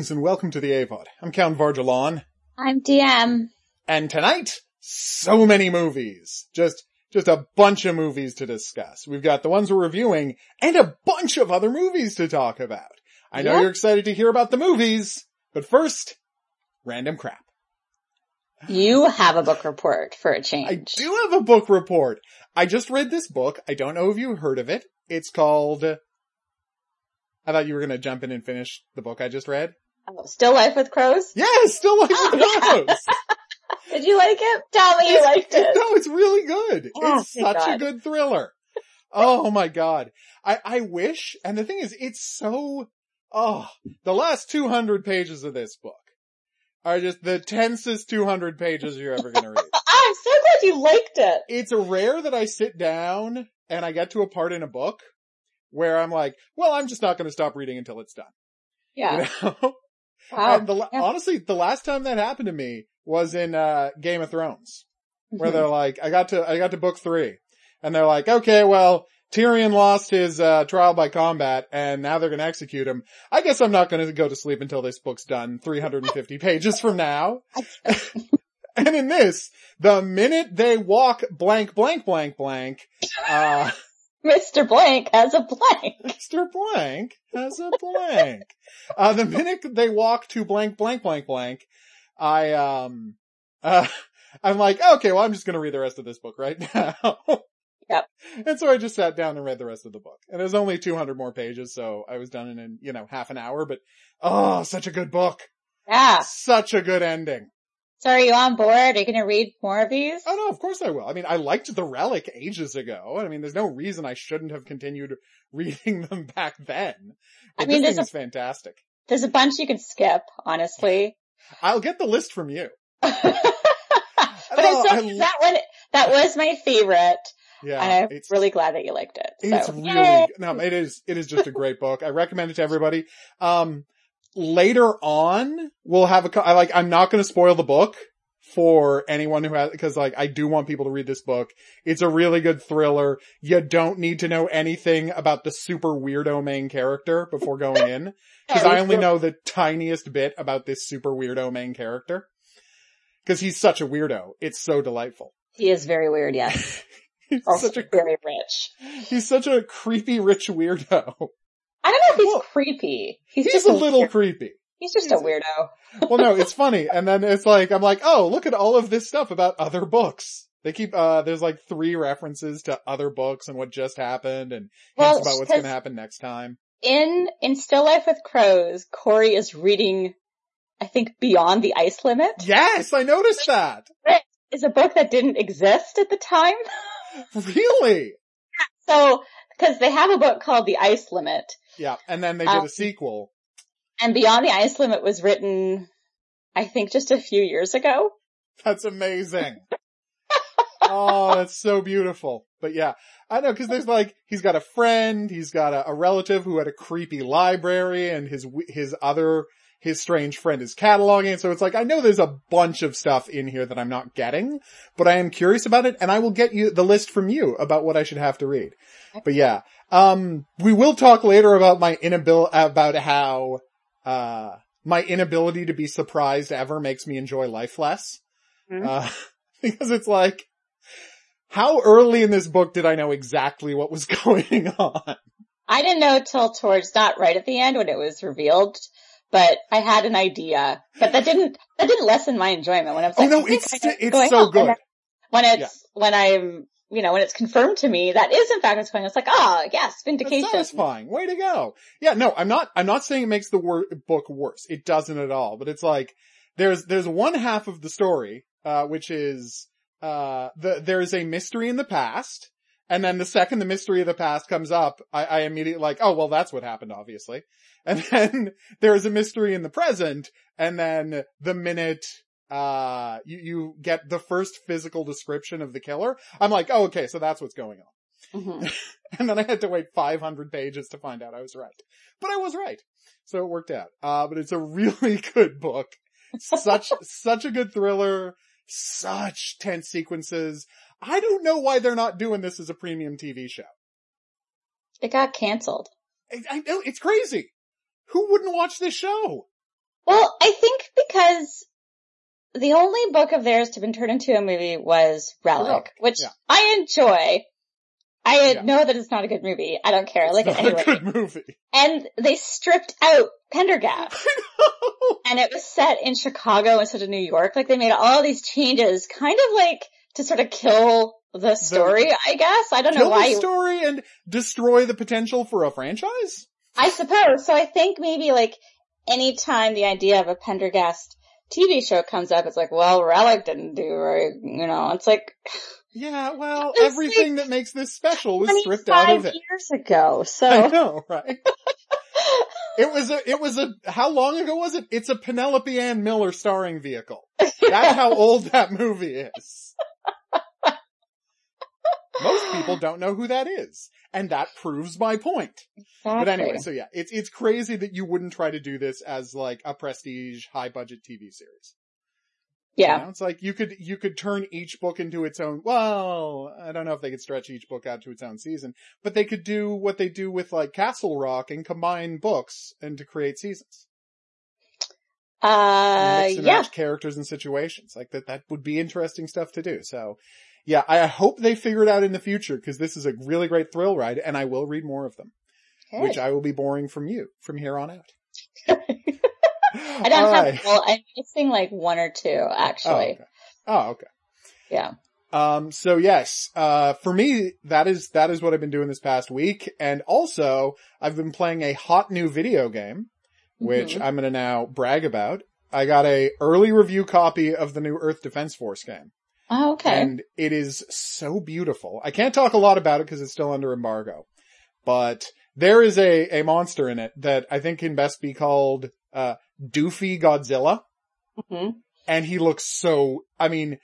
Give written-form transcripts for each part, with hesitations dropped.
Greetings and welcome to the AVOD. I'm Count Varjalon. I'm DM. And tonight, so many movies. Just a bunch of movies to discuss. We've got the ones we're reviewing and a bunch of other movies to talk about. I know you're excited to hear about the movies, but first, random crap. You have a book report for a change. I do have a book report. I just read this book. I don't know if you heard of it. It's called... I thought you were going to jump in and finish the book I just read. Oh, Still Life with Crows? Yes, Still Life with Crows. Did you like it? Tell me you liked it. No, it's really good. Oh, it's such a good thriller. Oh my god. I wish, and the thing is, it's so, the last 200 pages of this book are just the tensest 200 pages you're ever going to read. I'm so glad you liked it. It's rare that I sit down and I get to a part in a book where I'm like, well, I'm just not going to stop reading until it's done. Yeah. You know? Wow. And honestly, the last time that happened to me was in Game of Thrones, where they're like, I got to book 3, and they're like, okay, well, Tyrion lost his trial by combat, and now they're going to execute him. I guess I'm not going to go to sleep until this book's done, 350 pages from now. And in this, the minute they walk blank, blank, blank, blank, Mr. Blank has a blank. Mr. Blank has a blank. The minute they walk to blank, blank, blank, blank, I'm like, okay, well, I'm just gonna read the rest of this book right now. Yep. And so I just sat down and read the rest of the book. And it was only 200 more pages, so I was done in, half an hour, but, such a good book. Yeah. Such a good ending. So are you on board? Are you going to read more of these? Oh no, of course I will. I mean, I liked The Relic ages ago. I mean, there's no reason I shouldn't have continued reading them back then. But this thing is fantastic. There's a bunch you can skip, honestly. I'll get the list from you. But that was my favorite. Yeah. And I'm really glad that you liked it. It's really, it is just a great book. I recommend it to everybody. Later on, we'll have I'm not going to spoil the book for anyone who has, because I do want people to read this book. It's a really good thriller. You don't need to know anything about the super weirdo main character before going in, because I only know the tiniest bit about this super weirdo main character. Because he's such a weirdo. It's so delightful. He is very weird, yes. He's very rich. He's such a creepy rich weirdo. I don't know if he's creepy. He's just a little creepy. He's just a weirdo. Well, no, it's funny. And then it's like, I'm like, oh, look at all of this stuff about other books. They keep, there's 3 references to other books and what just happened and hints about what's going to happen next time. In Still Life with Crows, Corey is reading, I think, Beyond the Ice Limit. Yes, I noticed that. It's a book that didn't exist at the time. Really? So, because they have a book called The Ice Limit. Yeah, and then they did a sequel. And Beyond the Ice Limit was written, I think, just a few years ago. That's amazing. Oh, that's so beautiful. But yeah, I know, because there's he's got a friend, he's got a relative who had a creepy library, and his strange friend is cataloging it. So it's I know there's a bunch of stuff in here that I'm not getting, but I am curious about it, and I will get you the list from you about what I should have to read. But yeah, we will talk later about my how, my inability to be surprised ever makes me enjoy life less. Mm-hmm. Because it's how early in this book did I know exactly what was going on? I didn't know till towards, not right at the end when it was revealed, but I had an idea. But that didn't lessen my enjoyment when I was it's so good. When it's confirmed to me that is in fact what's going on, it's yes, vindication. That's satisfying. Way to go. Yeah, no, I'm not saying it makes the book worse. It doesn't at all. But it's there's one half of the story, which is, there's a mystery in the past. And then the second the mystery of the past comes up, I immediately oh, well, that's what happened, obviously. And then there's a mystery in the present. And then the minute, you get the first physical description of the killer, I'm oh, okay, so that's what's going on. Mm-hmm. And then I had to wait 500 pages to find out I was right. But I was right. So it worked out. But it's a really good book. Such a good thriller. Such tense sequences. I don't know why they're not doing this as a premium TV show. It got canceled. I know, it's crazy. Who wouldn't watch this show? Well, I think because the only book of theirs to have been turned into a movie was Relic, which I enjoy. I know that it's not a good movie. I don't care. I like it anyway. It's not a good movie. And they stripped out Pendergast. I know. And it was set in Chicago instead of New York. Like, they made all these changes, kind of like to sort of kill the story, I guess. I don't know why. Kill the story and destroy the potential for a franchise? I suppose. So I think maybe like anytime the idea of a Pendergast TV show comes up, it's like, well, Relic didn't do right, it's like... Yeah, well, everything that makes this special was stripped out of it. 25 years ago, so... I know, right? It was a, how long ago was it? It's a Penelope Ann Miller starring vehicle. That's how old that movie is. Most people don't know who that is. And that proves my point. Exactly. But anyway, so yeah, it's crazy that you wouldn't try to do this as like a prestige, high budget TV series. Yeah. It's like you could turn each book into its own, well, I don't know if they could stretch each book out to its own season, but they could do what they do with like Castle Rock and combine books and to create seasons. And mix and match characters and situations. Like that would be interesting stuff to do. So yeah, I hope they figure it out in the future because this is a really great thrill ride and I will read more of them, which I will be borrowing from you from here on out. I don't have, well, I'm missing like one or two, actually. Oh, okay. Yeah. So yes, for me, that is what I've been doing this past week. And also, I've been playing a hot new video game, which I'm gonna now brag about. I got a early review copy of the new Earth Defense Force game. Oh, okay. And it is so beautiful. I can't talk a lot about it because it's still under embargo, but there is a monster in it that I think can best be called, Doofy Godzilla. And he looks so, I mean,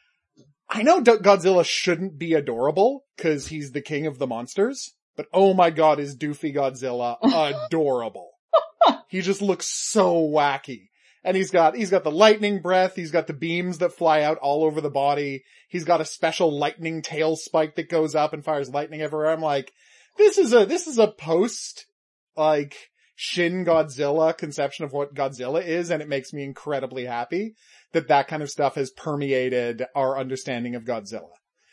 I know Godzilla shouldn't be adorable because he's the king of the monsters, but oh my god, is Doofy Godzilla adorable. He just looks so wacky. And he's got the lightning breath, he's got the beams that fly out all over the body, he's got a special lightning tail spike that goes up and fires lightning everywhere. I'm like, this is a post, like, Shin Godzilla conception of what Godzilla is, and it makes me incredibly happy that kind of stuff has permeated our understanding of Godzilla.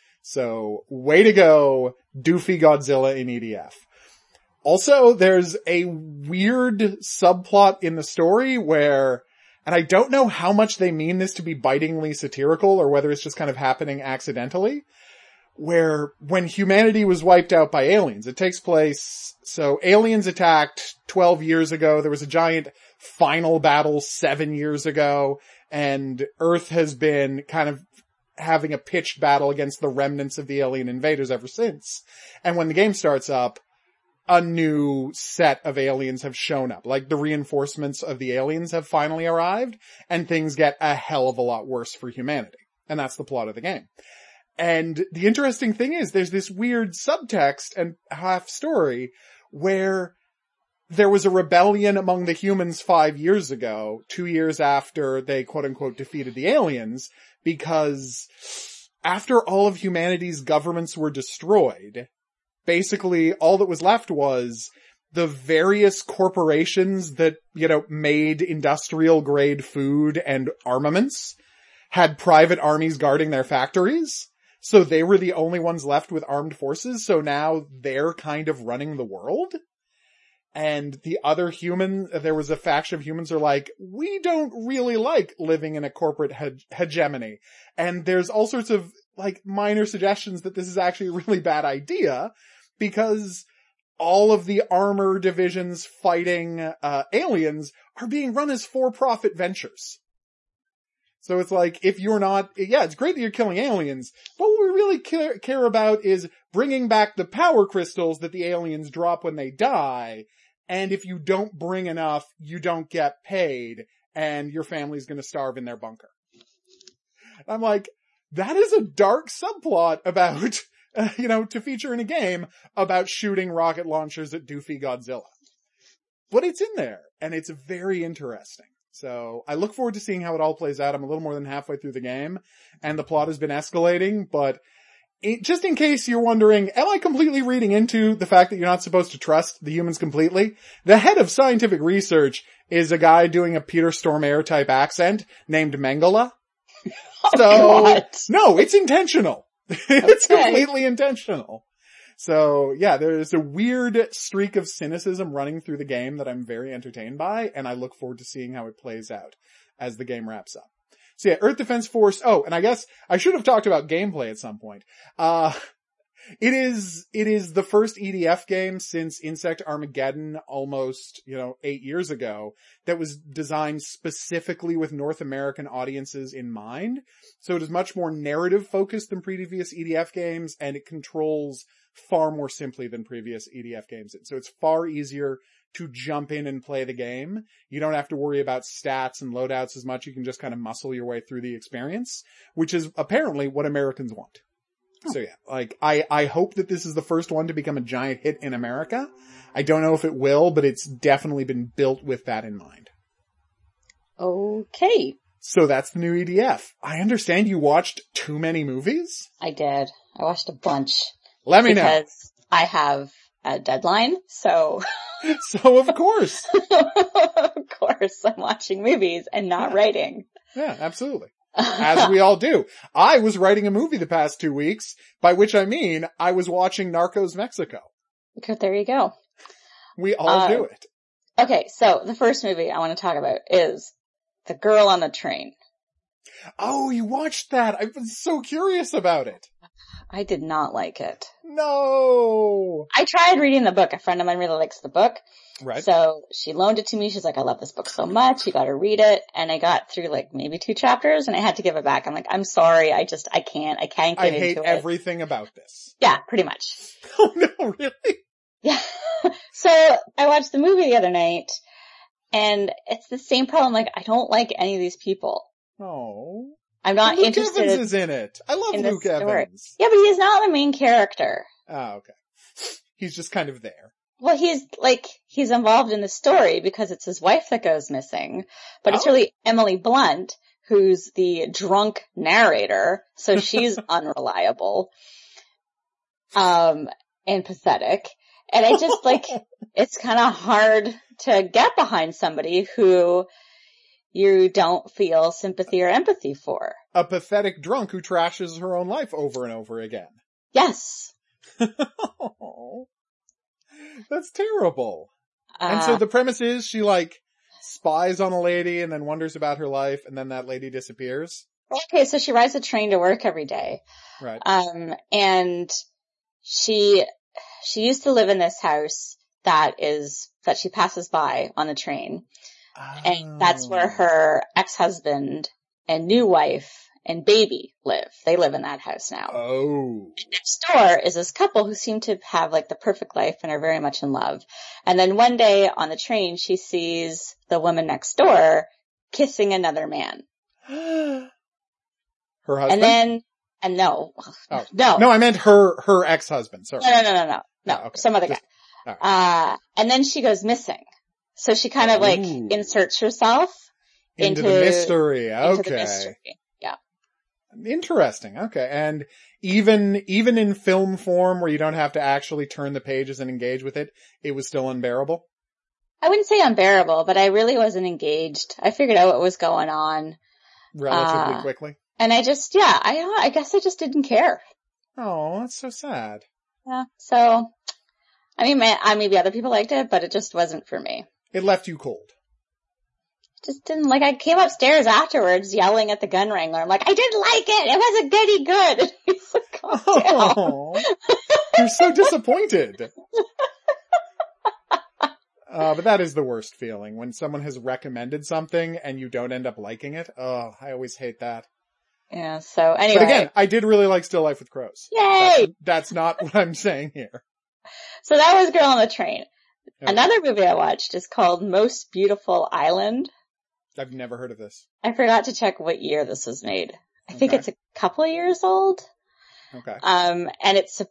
So, way to go, Doofy Godzilla in EDF. Also, there's a weird subplot in the story where, and I don't know how much they mean this to be bitingly satirical or whether it's just kind of happening accidentally, where when humanity was wiped out by aliens, it takes place, so aliens attacked 12 years ago, there was a giant final battle 7 years ago, and Earth has been kind of having a pitched battle against the remnants of the alien invaders ever since. And when the game starts up, a new set of aliens have shown up. Like, the reinforcements of the aliens have finally arrived, and things get a hell of a lot worse for humanity. And that's the plot of the game. And the interesting thing is there's this weird subtext and half story where there was a rebellion among the humans 5 years ago, 2 years after they quote unquote defeated the aliens, because after all of humanity's governments were destroyed, basically all that was left was the various corporations that, made industrial grade food and armaments had private armies guarding their factories. So they were the only ones left with armed forces, so now they're kind of running the world. And the other there was a faction of humans who are like, we don't really like living in a corporate hegemony. And there's all sorts of, like, minor suggestions that this is actually a really bad idea, because all of the armor divisions fighting aliens are being run as for-profit ventures. So it's like, if you're not, it's great that you're killing aliens, but what we really care about is bringing back the power crystals that the aliens drop when they die, and if you don't bring enough, you don't get paid, and your family's gonna starve in their bunker. I'm like, that is a dark subplot about, to feature in a game about shooting rocket launchers at Doofy Godzilla. But it's in there, and it's very interesting. So I look forward to seeing how it all plays out. I'm a little more than halfway through the game, and the plot has been escalating, but just in case you're wondering, am I completely reading into the fact that you're not supposed to trust the humans completely? The head of scientific research is a guy doing a Peter Stormare type accent named Mengele. So, no, it's intentional. It's completely intentional. So, yeah, there's a weird streak of cynicism running through the game that I'm very entertained by, and I look forward to seeing how it plays out as the game wraps up. So yeah, Earth Defense Force. Oh, and I guess I should have talked about gameplay at some point. It is the first EDF game since Insect Armageddon almost, 8 years ago that was designed specifically with North American audiences in mind. So it is much more narrative focused than previous EDF games, and it controls far more simply than previous EDF games. So it's far easier to jump in and play the game. You don't have to worry about stats and loadouts as much. You can just kind of muscle your way through the experience, which is apparently what Americans want. So yeah, I hope that this is the first one to become a giant hit in America. I don't know if it will, but it's definitely been built with that in mind. Okay. So that's the new EDF. I understand you watched too many movies? I did. I watched a bunch. Let me know. Because I have a deadline, so... So of course. Of course, I'm watching movies and not writing. Yeah, absolutely. As we all do. I was writing a movie the past 2 weeks, by which I mean I was watching Narcos Mexico. Okay, there you go. We all do it. Okay, so the first movie I want to talk about is The Girl on the Train. Oh, you watched that. I've been so curious about it. I did not like it. No. I tried reading the book. A friend of mine really likes the book. Right. So she loaned it to me. She's like, I love this book so much. You got to read it. And I got through maybe 2 chapters and I had to give it back. I'm like, I'm sorry. I can't get into it. I hate everything about this. Yeah, pretty much. Oh no, really? Yeah. So I watched the movie the other night and it's the same problem. I don't like any of these people. Oh. I'm not Luke interested. Evans is in it. I love Luke Evans. Yeah, but he's not the main character. Oh, okay. He's just kind of there. Well, he's involved in the story because it's his wife that goes missing, but it's really Emily Blunt who's the drunk narrator, so she's unreliable, and pathetic. And I just it's kind of hard to get behind somebody who you don't feel sympathy or empathy for. A pathetic drunk who trashes her own life over and over again. Yes. Oh, that's terrible. And so the premise is she spies on a lady and then wonders about her life and then that lady disappears. Okay, so she rides a train to work every day. Right. And she used to live in this house that she passes by on the train. Oh. And that's where her ex-husband and new wife and baby live. They live in that house now. Oh. And next door is this couple who seem to have the perfect life and are very much in love. And then one day on the train, she sees the woman next door kissing another man. Her husband? No. Oh. No, I meant her ex-husband. Sorry. No. Oh, okay. Some other guy. Right. And then she goes missing. So she kind of inserts herself into the mystery. Okay. Into the mystery. Yeah. Interesting. Okay. And even in film form where you don't have to actually turn the pages and engage with it, it was still unbearable? I wouldn't say unbearable, but I really wasn't engaged. I figured out what was going on. Relatively quickly? And I just, I guess I just didn't care. Oh, that's so sad. Yeah. So, I mean, maybe other people liked it, but it just wasn't for me. It left you cold. Just didn't I came upstairs afterwards yelling at the gun wrangler. I'm like, I didn't like it. It wasn't goody good. He's like, calm down. You're so disappointed. But that is the worst feeling when someone has recommended something and you don't end up liking it. Oh, I always hate that. Yeah. So anyway. But again, I did really like Still Life with Crows. Yay! That's not what I'm saying here. So that was Girl on the Train. Okay. Another movie I watched is called Most Beautiful Island. I've never heard of this. I forgot to check what year this was made. I think it's a couple of years old. Okay. And it's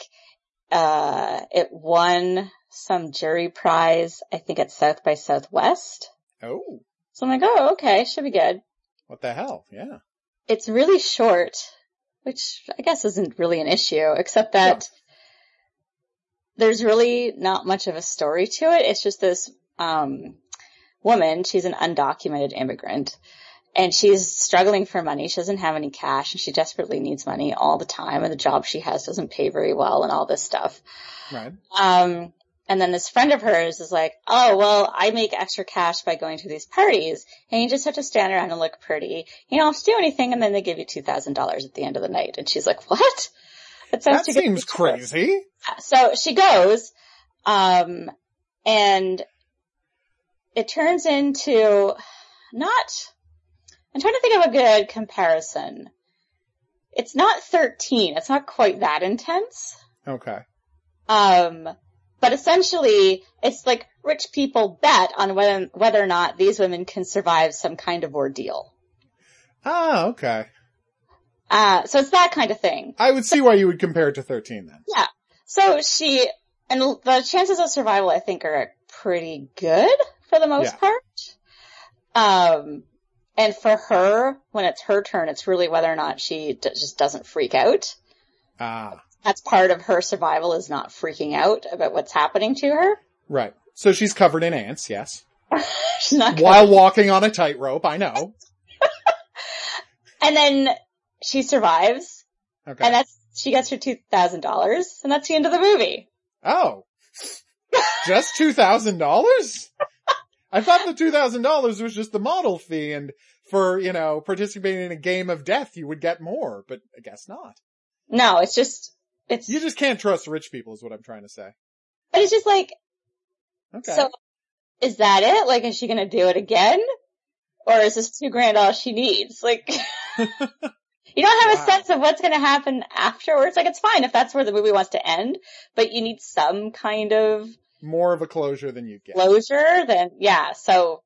it won some jury prize, I think at South by Southwest. Oh. So I'm like, oh, okay, should be good. What the hell? Yeah. It's really short. which I guess isn't really an issue, except that there's really not much of a story to it. It's just this woman, she's an undocumented immigrant, and she's struggling for money. She doesn't have any cash, and she desperately needs money all the time, and the job she has doesn't pay very well and all this stuff. Right. And then this friend of hers is like, oh, well, I make extra cash by going to these parties, and you just have to stand around and look pretty. You don't have to do anything, and then they give you $2,000 at the end of the night. And she's like, what? That seems crazy. So she goes, and it turns into I'm trying to think of a good comparison. It's not 13. It's not quite that intense. Okay. But essentially, it's like rich people bet on whether or not these women can survive some kind of ordeal. Ah, okay. So it's that kind of thing. I would see why you would compare it to 13 then. Yeah. So and the chances of survival, I think, are pretty good for the most part. And for her, when it's her turn, it's really whether or not she just doesn't freak out. Ah. That's part of her survival, is not freaking out about what's happening to her. Right. So she's covered in ants, yes. She's not while walking on a tightrope, I know. And then she survives. Okay. And she gets her $2,000, and that's the end of the movie. Oh. Just $2,000? I thought the $2,000 was just the model fee, and for, participating in a game of death, you would get more, but I guess not. No, you just can't trust rich people is what I'm trying to say. But it's just like, okay. So is that it? Like, is she gonna do it again? Or is this $2,000 all she needs? Like, you don't have a sense of what's gonna happen afterwards. Like, it's fine if that's where the movie wants to end, but you need some kind of more of a closure than you get. So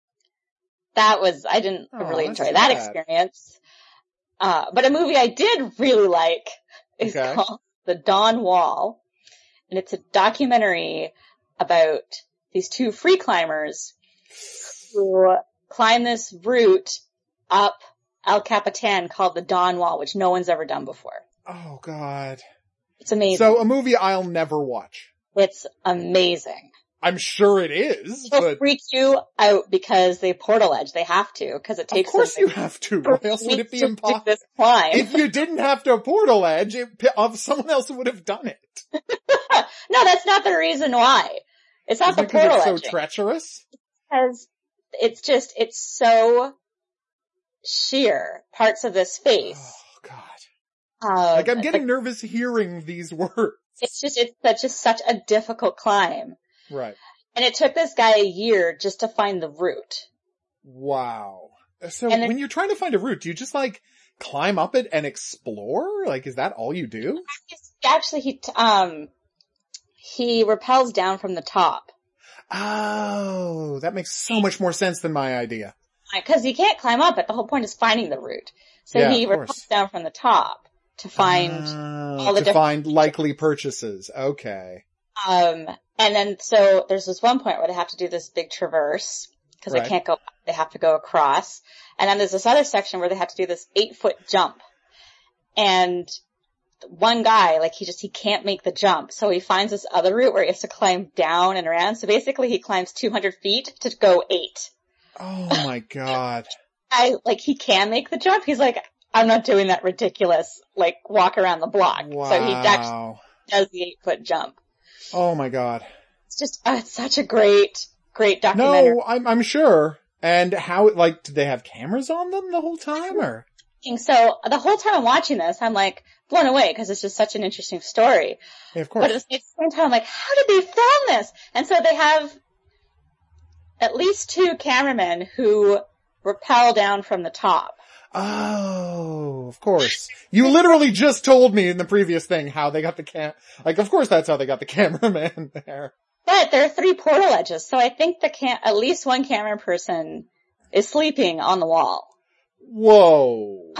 I didn't really enjoy that experience. But a movie I did really like is called The Dawn Wall. And it's a documentary about these two free climbers who climb this route up El Capitan called the Dawn Wall, which no one's ever done before. Oh, God. It's amazing. So a movie I'll never watch. It's amazing. I'm sure it is. It'll freak you out because they portal edge. They have to, because it takes. Of course you have to. Why else would it be impossible? This climb. If you didn't have to portal edge, someone else would have done it. No, that's not the reason why. It's not the portal edge. It's so treacherous? Because it's so sheer, parts of this face. Oh, God. I'm getting like, nervous hearing these words. It's such a difficult climb. Right. And it took this guy a year just to find the route. Wow. So when you're trying to find a route, do you just climb up it and explore? Is that all you do? Actually, he rappels down from the top. Oh, that makes so much more sense than my idea. Because you can't climb up it. The whole point is finding the route. So he rappels down from the top to find find likely purchases. Okay. And then so there's this one point where they have to do this big traverse because they can't go. They have to go across. And then there's this other section where they have to do this 8-foot jump. And one guy, he can't make the jump. So he finds this other route where he has to climb down and around. So basically he climbs 200 feet to go 8. Oh my God. He can make the jump. He's like, I'm not doing that ridiculous, walk around the block. Wow. So he actually does the 8-foot jump. Oh my God. It's just, it's such a great documentary. No, I'm sure. And how, did they have cameras on them the whole time, or? So the whole time I'm watching this, I'm blown away because it's just such an interesting story. Yeah, of course. But at the same time, I'm like, how did they film this? And so they have at least 2 cameramen who rappel down from the top. Oh, of course. You literally just told me in the previous thing how they got the of course that's how they got the cameraman there. But there are 3 portal edges, so I think at least one camera person is sleeping on the wall. Whoa.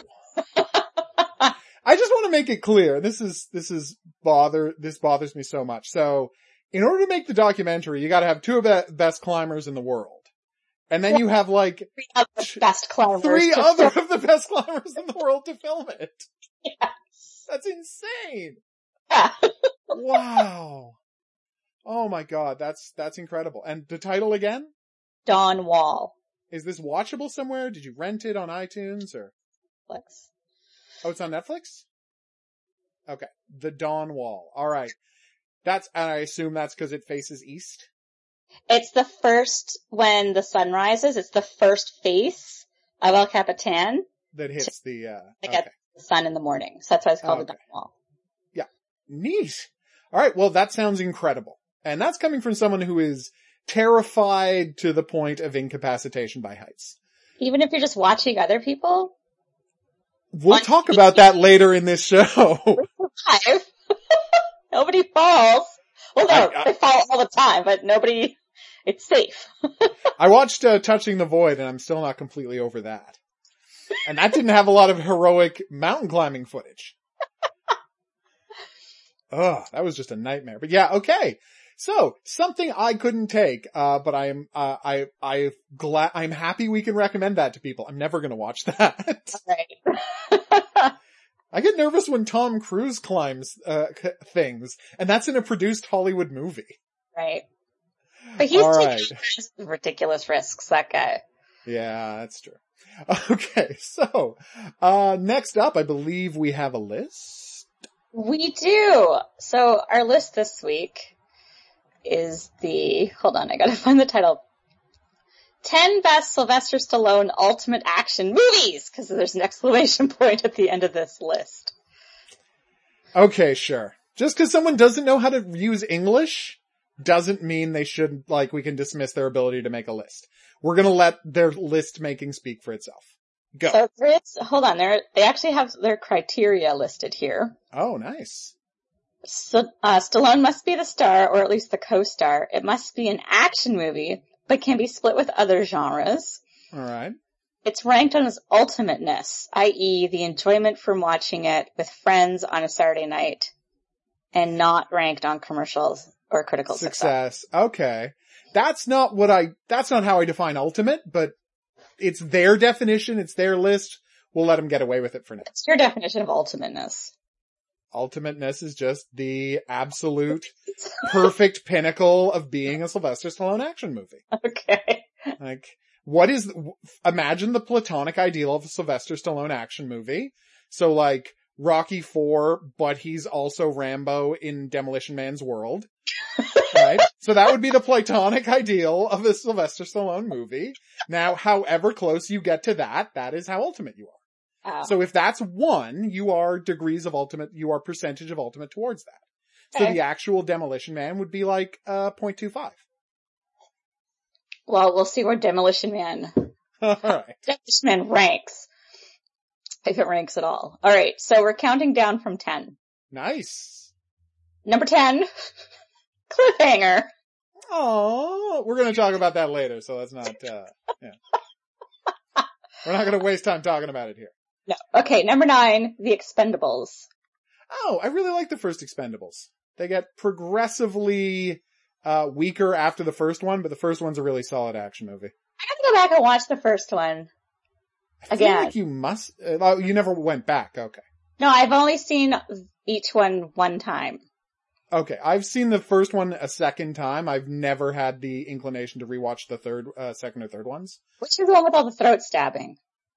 I just want to make it clear. This bothers me so much. So, in order to make the documentary, you gotta have 2 of the best climbers in the world. And then you have 3 other best climbers. 3 other of the best climbers in the world to film it. Yes. That's insane. Yeah. Wow. Oh my god, that's incredible. And the title again? Dawn Wall. Is this watchable somewhere? Did you rent it on iTunes or? Netflix. Oh, it's on Netflix? Okay. The Dawn Wall. All right. I assume that's because it faces east? It's the first, when the sun rises, it's the first face of El Capitan That hits the, to okay. get the sun in the morning. So that's why it's called the Dawn Wall. Yeah. Neat. All right. Well, that sounds incredible. And that's coming from someone who is terrified to the point of incapacitation by heights. Even if you're just watching other people? We'll talk about that later in this show. Survive. Nobody falls. Well, no, they fall all the time, but nobody, it's safe. I watched Touching the Void and I'm still not completely over that. And that didn't have a lot of heroic mountain climbing footage. Ugh, that was just a nightmare. But yeah, okay. So, something I couldn't take, but I'm happy we can recommend that to people. I'm never gonna watch that. Right. I get nervous when Tom Cruise climbs, things, and that's in a produced Hollywood movie. Right. But he's right. taking ridiculous risks, that guy. Yeah, that's true. Okay, so, next up, I believe we have a list. We do. So, our list this week is hold on, I gotta find the title. 10 best Sylvester Stallone ultimate action movies, because there's an exclamation point at the end of this list. Okay, sure. Just because someone doesn't know how to use English doesn't mean we can dismiss their ability to make a list. We're gonna let their list making speak for itself. Go. So hold on, they actually have their criteria listed here. Oh, nice. So, Stallone must be the star, or at least the co-star. It must be an action movie, but can be split with other genres. Alright. It's ranked on its ultimateness, i.e. the enjoyment from watching it with friends on a Saturday night, and not ranked on commercials or critical success. Okay. That's not how I define ultimate, but it's their definition, it's their list. We'll let them get away with it for now. It's your definition of ultimateness. Ultimateness is just the absolute perfect pinnacle of being a Sylvester Stallone action movie. Okay. Like, imagine the platonic ideal of a Sylvester Stallone action movie. So like, Rocky IV, but he's also Rambo in Demolition Man's world. Right? So that would be the platonic ideal of a Sylvester Stallone movie. Now, however close you get to that is how ultimate you are. Oh. So if that's 1, you are percentage of ultimate towards that. Okay. So the actual Demolition Man would be like, 0.25. Well, we'll see where Demolition Man ranks. If it ranks at all. Alright, so we're counting down from 10. Nice. Number 10. Cliffhanger. Oh, we're gonna talk about that later, so let's not, yeah. We're not gonna waste time talking about it here. No. Okay, number 9, The Expendables. Oh, I really like the first Expendables. They get progressively, weaker after the first one, but the first one's a really solid action movie. I gotta go back and watch the first one. I feel like you must, you never went back, okay. No, I've only seen each one time. Okay, I've seen the first one a second time. I've never had the inclination to rewatch the second or third ones. Which is the one with all the throat stabbing?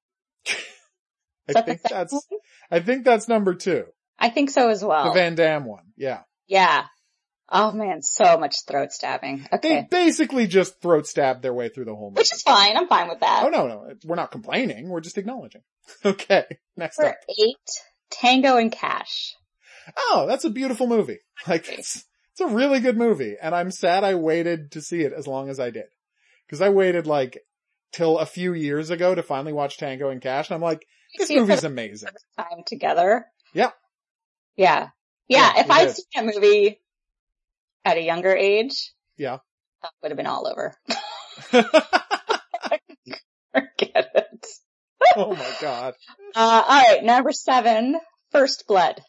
I think that's number 2. I think so as well. The Van Damme one, yeah. Yeah. Oh man, so much throat stabbing. Okay. They basically just throat stabbed their way through the whole movie. Which is fine, I'm fine with that. Oh no, we're not complaining, we're just acknowledging. Okay, next up. 8, Tango and Cash. Oh, that's a beautiful movie. Like, it's a really good movie, and I'm sad I waited to see it as long as I did. Cause I waited till a few years ago to finally watch Tango and Cash, and I'm like, this movie's amazing. Time together. Yeah. Yeah. Yeah, if I'd seen that movie at a younger age, yeah, that would have been all over. Forget it. Oh my god. Alright, number 7, First Blood.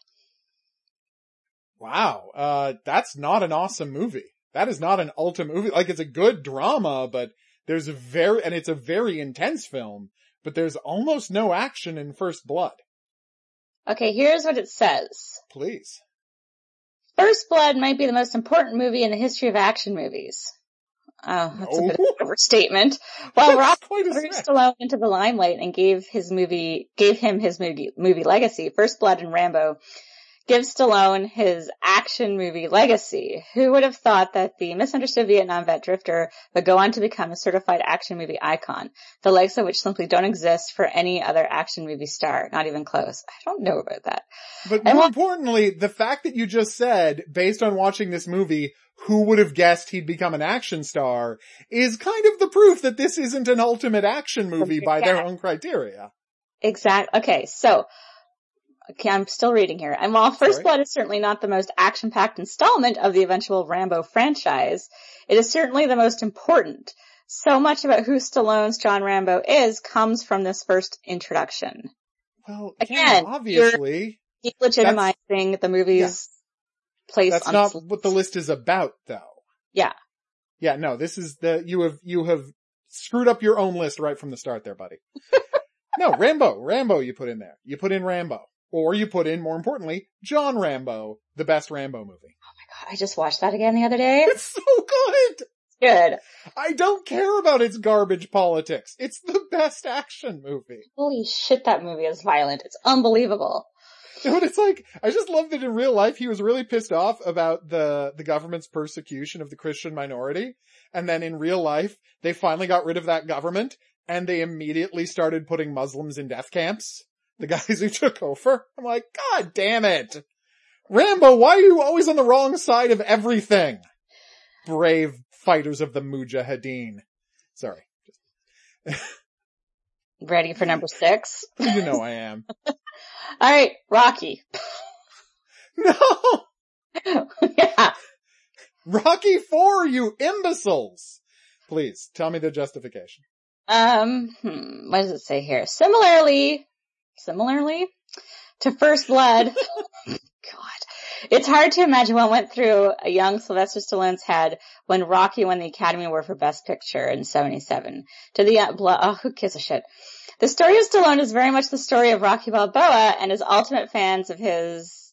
Wow, that's not an awesome movie. That is not an ultimate movie. Like, it's a good drama, but it's a very intense film, but there's almost no action in First Blood. Okay, here's what it says. Please. First Blood might be the most important movie in the history of action movies. Oh, that's a bit of an overstatement. While Rocky threw Stallone into the limelight and gave him his movie legacy, First Blood and Rambo give Stallone his action movie legacy. Who would have thought that the misunderstood Vietnam vet drifter would go on to become a certified action movie icon, the likes of which simply don't exist for any other action movie star, not even close. I don't know about that. But more importantly, the fact that you just said, based on watching this movie, who would have guessed he'd become an action star, is kind of the proof that this isn't an ultimate action movie by their own criteria. Exactly. Okay, so, I'm still reading here. And while First Blood is certainly not the most action-packed installment of the eventual Rambo franchise, it is certainly the most important. So much about who Stallone's John Rambo is comes from this first introduction. Well, again, obviously, you're delegitimizing the movie's place that's on not what the list is about, though. Yeah. Yeah, no, this is you have screwed up your own list right from the start there, buddy. No, Rambo you put in there. You put in Rambo. Or you put in, more importantly, John Rambo, the best Rambo movie. Oh my god, I just watched that again the other day. It's so good! Good. I don't care about its garbage politics. It's the best action movie. Holy shit, that movie is violent. It's unbelievable. But it's like, I just love that in real life he was really pissed off about the government's persecution of the Christian minority. And then in real life, they finally got rid of that government and they immediately started putting Muslims in death camps. The guys who took over. I'm like, God damn it. Rambo, why are you always on the wrong side of everything? Brave fighters of the Mujahideen. Sorry. Ready for number 6? You know I am. Alright, Rocky. No! Yeah. Rocky 4, you imbeciles! Please, tell me the justification. What does it say here? Similarly to First Blood, God, it's hard to imagine what went through a young Sylvester Stallone's head when Rocky won the Academy Award for Best Picture in 1977. Who gives a shit? The story of Stallone is very much the story of Rocky Balboa and his ultimate fans of his,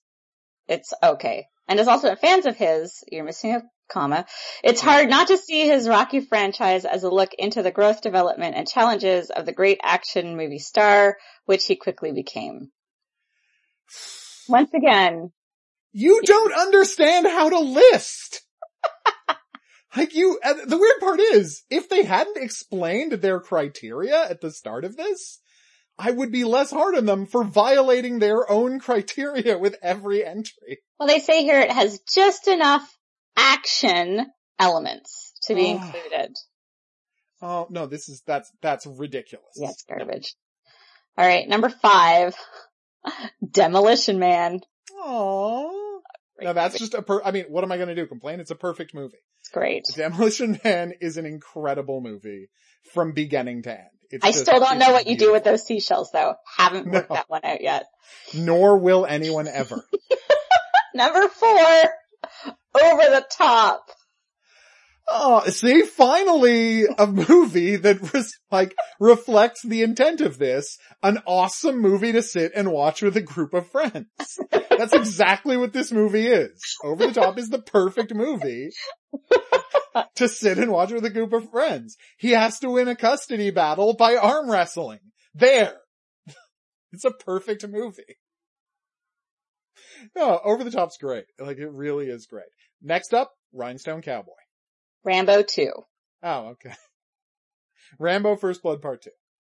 you're missing a comma. It's hard not to see his Rocky franchise as a look into the growth, development, and challenges of the great action movie star, which he quickly became. Once again. You don't understand how to list! The weird part is, if they hadn't explained their criteria at the start of this, I would be less hard on them for violating their own criteria with every entry. Well, they say here it has just enough action elements to be included. Oh, no, that's ridiculous. Yeah, it's garbage. Alright, number 5. Demolition Man. Aww. Now that's just what am I gonna do? Complain? It's a perfect movie. It's great. Demolition Man is an incredible movie from beginning to end. I still don't know what you do with those seashells though. Haven't worked that one out yet. Nor will anyone ever. Number 4. Over the top. Oh, see, finally a movie that reflects the intent of this. An awesome movie to sit and watch with a group of friends. That's exactly what this movie is. Over the Top is the perfect movie to sit and watch with a group of friends. He has to win a custody battle by arm wrestling. There. It's a perfect movie. No, Over the Top's great. It really is great. Next up, Rhinestone Cowboy. Rambo 2. Oh, okay. Rambo First Blood Part 2.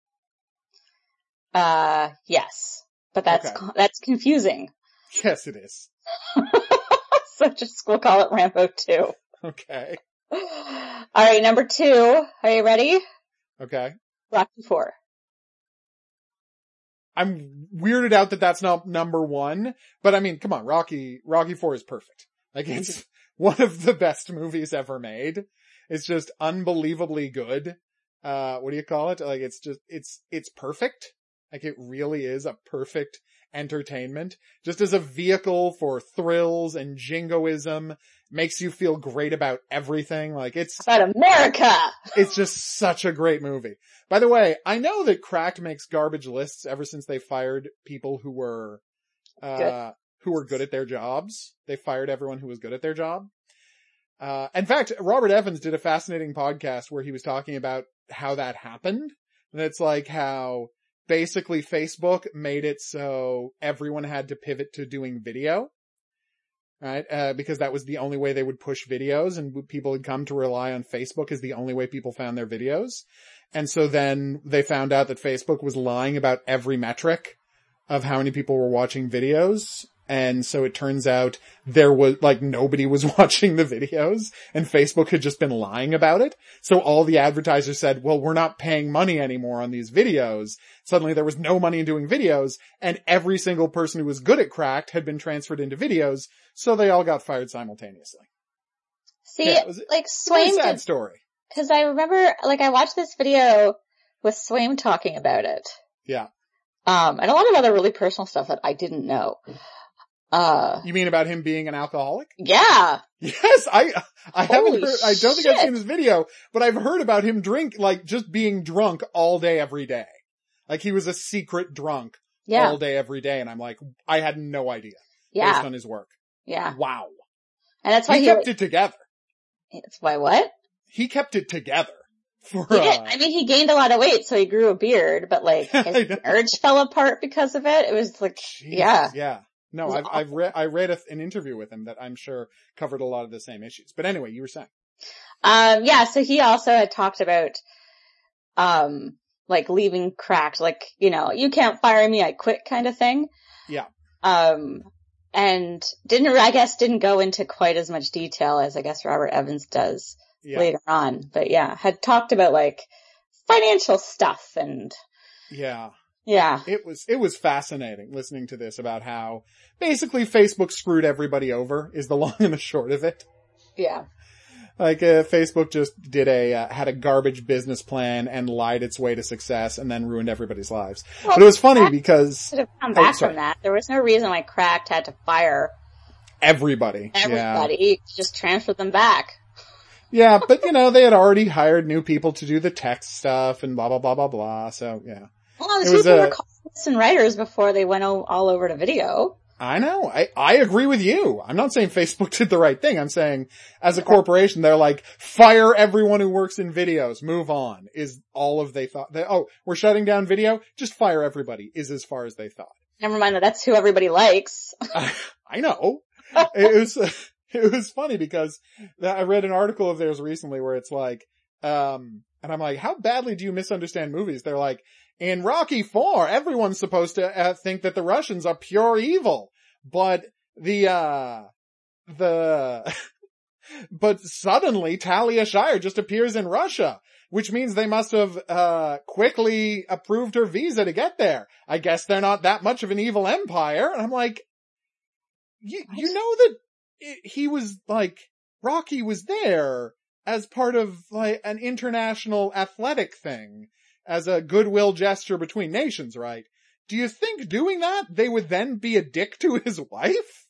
Yes. But that's confusing. Yes, it is. So we'll call it Rambo 2. Okay. Alright, number 2. Are you ready? Okay. Rocky 4. I'm weirded out that that's not number 1, but come on, Rocky 4 is perfect. It's one of the best movies ever made. It's just unbelievably good. What do you call it? It's perfect. It really is a perfect entertainment. Just as a vehicle for thrills and jingoism, makes you feel great about everything. It's about America! It's just such a great movie. By the way, I know that Cracked makes garbage lists ever since they fired people who were who were good at their jobs. They fired everyone who was good at their job. In fact, Robert Evans did a fascinating podcast where he was talking about how that happened. And it's like how basically Facebook made it so everyone had to pivot to doing video. Right? Because that was the only way they would push videos, and people had come to rely on Facebook as the only way people found their videos. And so then they found out that Facebook was lying about every metric of how many people were watching videos. And so it turns out there was, like, nobody was watching the videos, and Facebook had just been lying about it. So all the advertisers said, well, we're not paying money anymore on these videos. Suddenly there was no money in doing videos, and every single person who was good at Cracked had been transferred into videos, so they all got fired simultaneously. See, yeah, like Swaim sad story. Cause I remember, like, I watched this video with Swaim talking about it. Yeah. And a lot of other really personal stuff that I didn't know. You mean about him being an alcoholic? Yeah. Yes, I haven't heard, I don't think shit. I've seen this video, but I've heard about him just being drunk all day every day. Like he was a secret drunk all day every day, and I'm like, I had no idea. Yeah. Based on his work. Yeah. Wow. And that's why he kept it together. It's why what? He kept it together. I mean, he gained a lot of weight, so he grew a beard, but like his marriage fell apart because of it. It was like, Jeez, yeah. No, I read an interview with him that I'm sure covered a lot of the same issues. But anyway, you were saying. Yeah, so he also had talked about, like leaving Cracked, like, you know, you can't fire me, I quit kind of thing. Yeah. And didn't go into quite as much detail as I guess Robert Evans does later on. But yeah, had talked about like financial stuff and. Yeah. Yeah. It was fascinating listening to this about how basically Facebook screwed everybody over is the long and the short of it. Yeah. Like, Facebook just had a garbage business plan and lied its way to success and then ruined everybody's lives. Well, but it was funny because. Could have come back from that. There was no reason why Cracked had to fire everybody. Yeah. Just transfer them back. Yeah, but you know, they had already hired new people to do the text stuff and blah, blah, blah, blah, blah. So, yeah. Well, the people were columnists and writers before they went all over to video. I know. I agree with you. I'm not saying Facebook did the right thing. I'm saying as a corporation, they're like, fire everyone who works in videos. Move on is all of they thought. We're shutting down video. Just fire everybody is as far as they thought. Never mind that's who everybody likes. I know. It was funny because I read an article of theirs recently where it's like, and I'm like, how badly do you misunderstand movies? They're like, in Rocky IV, everyone's supposed to think that the Russians are pure evil, but but suddenly Talia Shire just appears in Russia, which means they must have quickly approved her visa to get there. I guess they're not that much of an evil empire. And I'm like, you know that he was like, Rocky was there as part of like an international athletic thing. As a goodwill gesture between nations, right? Do you think doing that, they would then be a dick to his wife?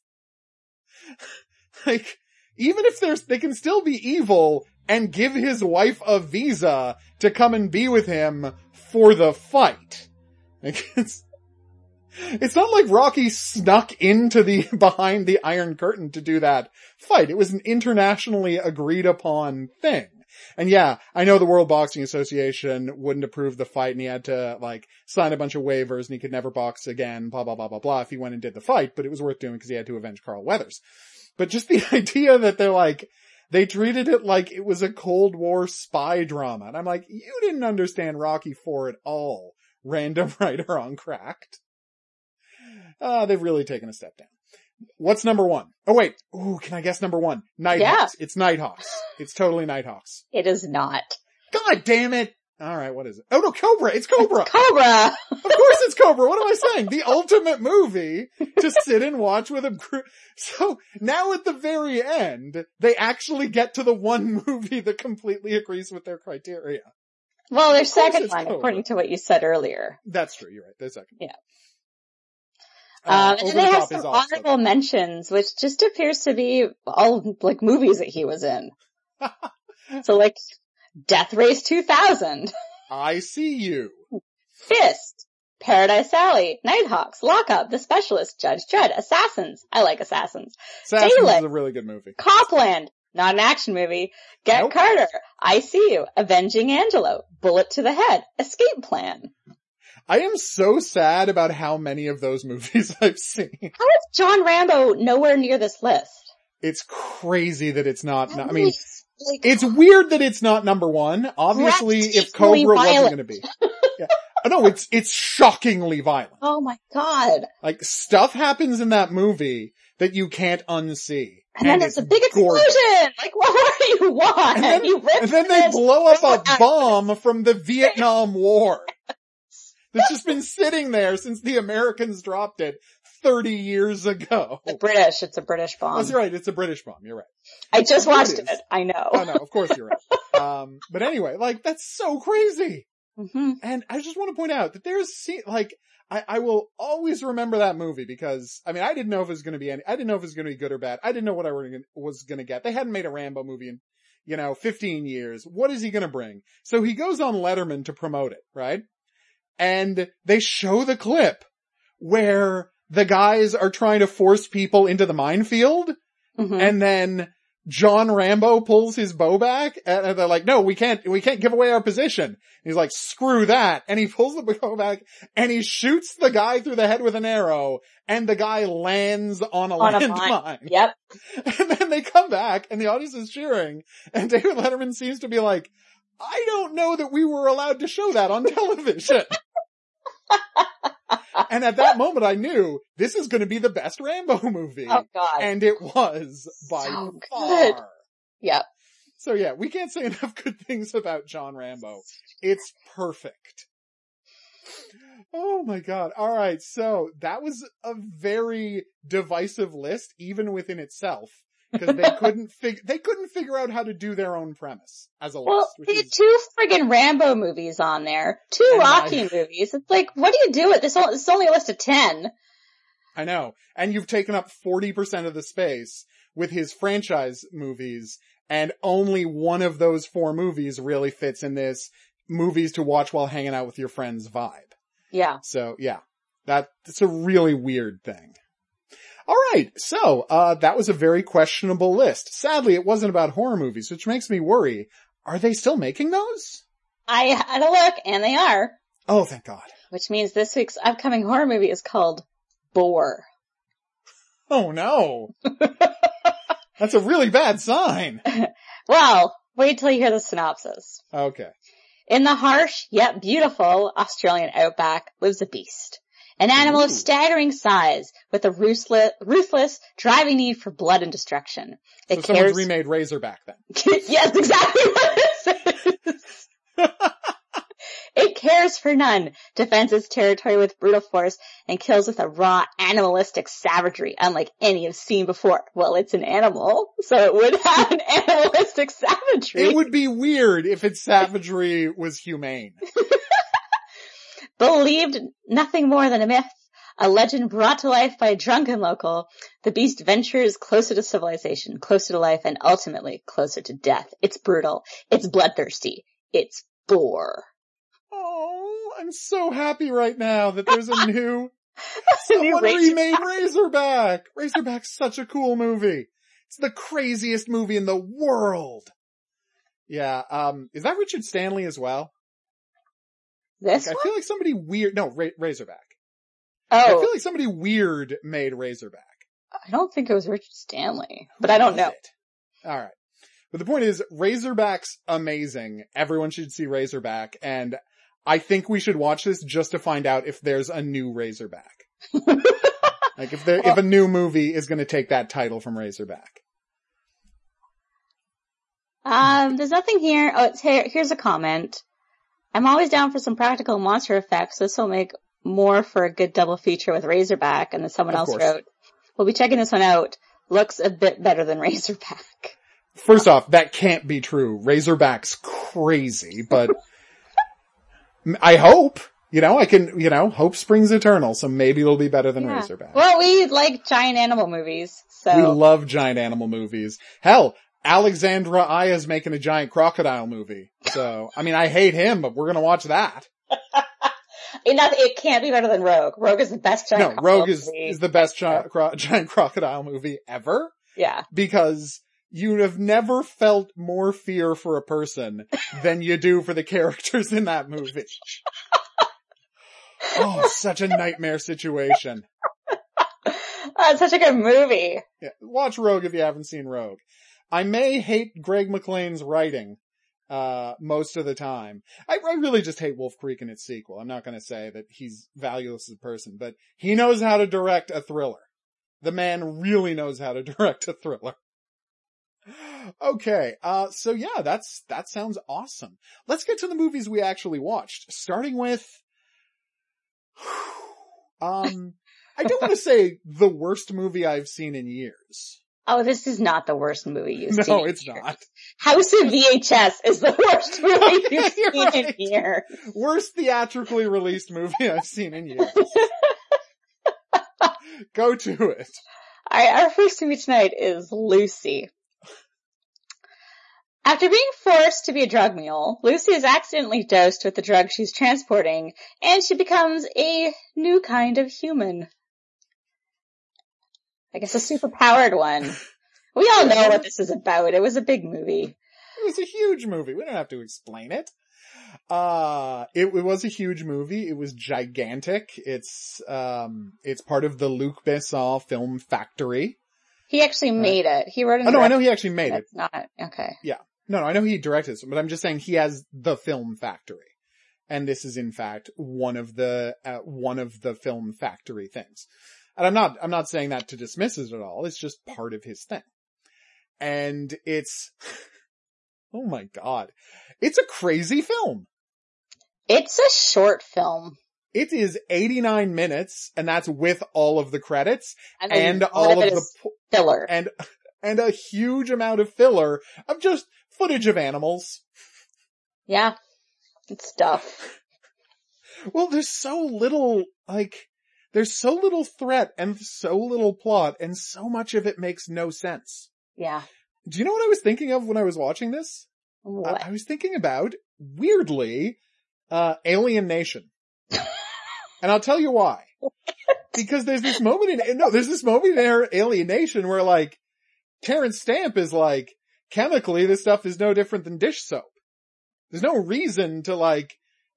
Like, even if they can still be evil and give his wife a visa to come and be with him for the fight. Like, it's not like Rocky snuck into behind the Iron Curtain to do that fight. It was an internationally agreed upon thing. And yeah, I know the World Boxing Association wouldn't approve the fight and he had to like sign a bunch of waivers and he could never box again, blah, blah, blah, blah, blah, if he went and did the fight, but it was worth doing because he had to avenge Carl Weathers. But just the idea that they treated it like it was a Cold War spy drama. And I'm like, you didn't understand Rocky IV at all, random writer on Cracked. They've really taken a step down. What's number one? Oh wait. Ooh, can I guess number one? Nighthawks. It's Nighthawks. It's totally Nighthawks. It is not. God damn it. Alright, what is it? Oh no, Cobra! It's Cobra! It's Cobra! Of course it's Cobra! What am I saying? The ultimate movie to sit and watch with a group. So, now at the very end, they actually get to the one movie that completely agrees with their criteria. Well, their second one, according to what you said earlier. That's true, you're right. Their second one. Yeah. And they have some honorable mentions, which just appears to be all, like, movies that he was in. So, like, Death Race 2000. I see you. Fist. Paradise Alley, Nighthawks, Lockup, The Specialist, Judge Dredd, Assassins. I like Assassins. Assassins Daylight, is a really good movie. Copland, not an action movie. Get Nope. Carter, I See You, Avenging Angelo, Bullet to the Head, Escape Plan. I am so sad about how many of those movies I've seen. How is John Rambo nowhere near this list? It's crazy that it's not, I mean, Like, it's weird that it's not number one. Obviously, if Cobra wasn't going to be. Yeah. No, it's shockingly violent. oh my god. Like, stuff happens in that movie that you can't unsee. And then there's it's a big explosion! gorgeous. Like, what more do you want? And then they blow up a bomb from the Vietnam War. That's just been sitting there since the Americans dropped it 30 years ago. It's a British bomb. That's right, it's a British bomb, you're right. I just watched it. I know. Oh no, of course you're right. But anyway, like, that's so crazy. Mm-hmm. And I just want to point out that I will always remember that movie because, I mean, I didn't know if it was going to be I didn't know if it was going to be good or bad. I didn't know what I was going to get. They hadn't made a Rambo movie in, 15 years. What is he going to bring? So he goes on Letterman to promote it, right? And they show the clip where the guys are trying to force people into the minefield. Mm-hmm. And then John Rambo pulls his bow back and they're like, no, we can't give away our position. And he's like, screw that. And he pulls the bow back and he shoots the guy through the head with an arrow and the guy lands on a landmine. Yep. And then they come back and the audience is cheering and David Letterman seems to be like, I don't know that we were allowed to show that on television. And at that moment I knew this is going to be the best Rambo movie. Oh god. And it was by so far. good. Yep. So yeah, we can't say enough good things about John Rambo. It's perfect. Oh my god. Alright, so that was a very divisive list, even within itself. Because they couldn't figure out how to do their own premise as a list. Well, they had 2 friggin' Rambo movies on there, 2 Rocky movies. It's like, what do you do with this? It's only a list of 10. I know. And you've taken up 40% of the space with his franchise movies, and only one of those 4 movies really fits in this movies to watch while hanging out with your friends vibe. Yeah. So yeah, that's a really weird thing. Alright, so, that was a very questionable list. Sadly, it wasn't about horror movies, which makes me worry. Are they still making those? I had a look, and they are. Oh, thank God. Which means this week's upcoming horror movie is called Bore. Oh no. That's a really bad sign. Well, wait till you hear the synopsis. Okay. In the harsh, yet beautiful Australian outback lives a beast. An animal of staggering size with a ruthless, driving need for blood and destruction. So someone's remade Razorback then. Yes, exactly what it is. It cares for none, defends its territory with brutal force, and kills with a raw, animalistic savagery unlike any I've seen before. Well, it's an animal, so it would have an animalistic savagery. It would be weird if its savagery was humane. Believed nothing more than a myth, a legend brought to life by a drunken local, the beast ventures closer to civilization, closer to life, and ultimately closer to death. It's brutal. It's bloodthirsty. It's Bore. Oh, I'm so happy right now that there's a new, someone remade Razorback. Razorback's such a cool movie. It's the craziest movie in the world. Yeah, is that Richard Stanley as well? This I feel like somebody weird, no, Razorback. Oh. I feel like somebody weird made Razorback. I don't think it was Richard Stanley, but I don't know. Alright. But the point is, Razorback's amazing. Everyone should see Razorback, and I think we should watch this just to find out if there's a new Razorback. Like if a new movie is gonna take that title from Razorback. There's nothing here. Oh, here's a comment. I'm always down for some practical monster effects. This will make more for a good double feature with Razorback. And then someone else wrote, we'll be checking this one out. Looks a bit better than Razorback. First off, that can't be true. Razorback's crazy, but I hope, hope springs eternal. So maybe it'll be better than Razorback. Well, we like giant animal movies. So we love giant animal movies. Hell, Alexandra Aya's making a giant crocodile movie. So, I mean, I hate him, but we're gonna watch that. It can't be better than Rogue. Rogue is the best giant crocodile Rogue is the best giant crocodile movie ever. Yeah. Because you have never felt more fear for a person than you do for the characters in that movie. Oh, such a nightmare situation. It's such a good movie. Yeah, watch Rogue if you haven't seen Rogue. I may hate Greg McLean's writing, most of the time. I really just hate Wolf Creek and its sequel. I'm not gonna say that he's valueless as a person, but he knows how to direct a thriller. The man really knows how to direct a thriller. Okay, so yeah, that sounds awesome. Let's get to the movies we actually watched, starting with, I don't want to say the worst movie I've seen in years. Oh, this is not the worst movie you've seen. No, it's not. House of VHS is the worst movie you've seen right. in years. Worst theatrically released movie I've seen in years. Go to it. Our first movie tonight is Lucy. After being forced to be a drug mule, Lucy is accidentally dosed with the drug she's transporting, and she becomes a new kind of human. I guess a superpowered one. We all know what this is about. It was a big movie. It was a huge movie. We don't have to explain it. It was a huge movie. It was gigantic. It's part of the Luc Besson film factory. He actually made it. He wrote it. Oh no, I know he actually made it. It's not, okay. Yeah. No, I know he directed it, but I'm just saying he has the film factory. And this is in fact one of the film factory things. And I'm not saying that to dismiss it at all. It's just part of his thing. And it's, oh my God. It's a crazy film. It's a short film. It is 89 minutes, and that's with all of the credits and all of the filler. And a huge amount of filler of just footage of animals. Yeah. It's stuff. Well, there's so little threat and so little plot, and so much of it makes no sense. Yeah. Do you know what I was thinking of when I was watching this? What? I was thinking about, weirdly, Alien Nation. And I'll tell you why. Because there's this moment in Alien Nation where like, Terrence Stamp is like, chemically this stuff is no different than dish soap. There's no reason to like,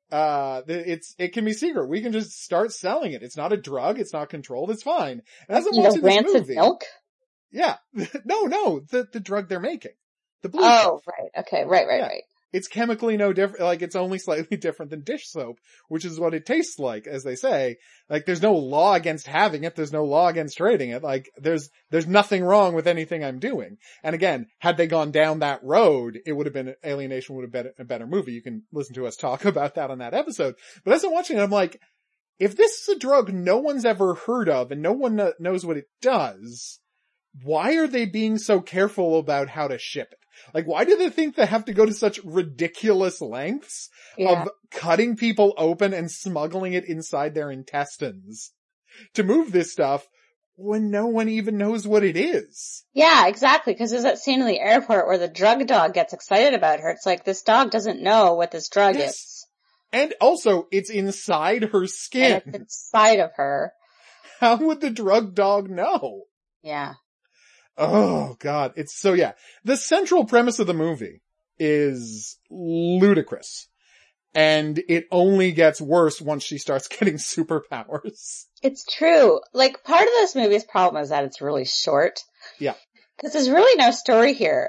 it can be secret. We can just start selling it. It's not a drug. It's not controlled. It's fine. And as I'm watching this movie, milk? Yeah. No, the drug they're making. The blue stuff. Right. Okay. Right. It's chemically no different, like it's only slightly different than dish soap, which is what it tastes like, as they say. Like there's no law against having it, there's no law against trading it, like there's nothing wrong with anything I'm doing. And again, had they gone down that road, Alien Nation would have been a better movie. You can listen to us talk about that on that episode. But as I'm watching it, I'm like, if this is a drug no one's ever heard of and no one knows what it does, why are they being so careful about how to ship it? Like, why do they think they have to go to such ridiculous lengths of cutting people open and smuggling it inside their intestines to move this stuff when no one even knows what it is? Yeah, exactly. Because there's that scene in the airport where the drug dog gets excited about her. It's like, this dog doesn't know what this drug is. And also, it's inside her skin. And it's inside of her. How would the drug dog know? Yeah. Oh God. The central premise of the movie is ludicrous. And it only gets worse once she starts getting superpowers. It's true. Like, part of this movie's problem is that it's really short. Yeah. Because there's really no story here.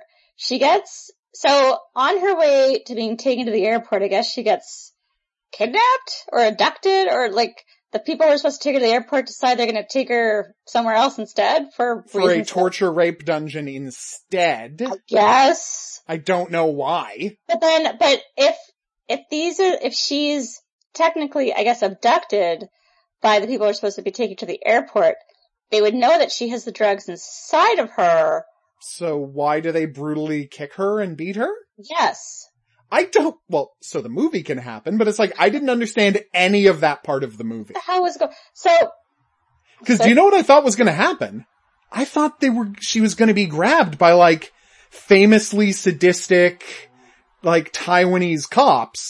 So on her way to being taken to the airport, I guess she gets kidnapped or abducted, or like, the people who are supposed to take her to the airport decide they're going to take her somewhere else instead for a torture rape dungeon instead. I guess. I don't know why. But if she's technically, I guess, abducted by the people who are supposed to be taken to the airport, they would know that she has the drugs inside of her. So why do they brutally kick her and beat her? Yes. So the movie can happen, but it's like, I didn't understand any of that part of the movie. What the hell was do you know what I thought was gonna happen? I thought she was gonna be grabbed by like, famously sadistic, like Taiwanese cops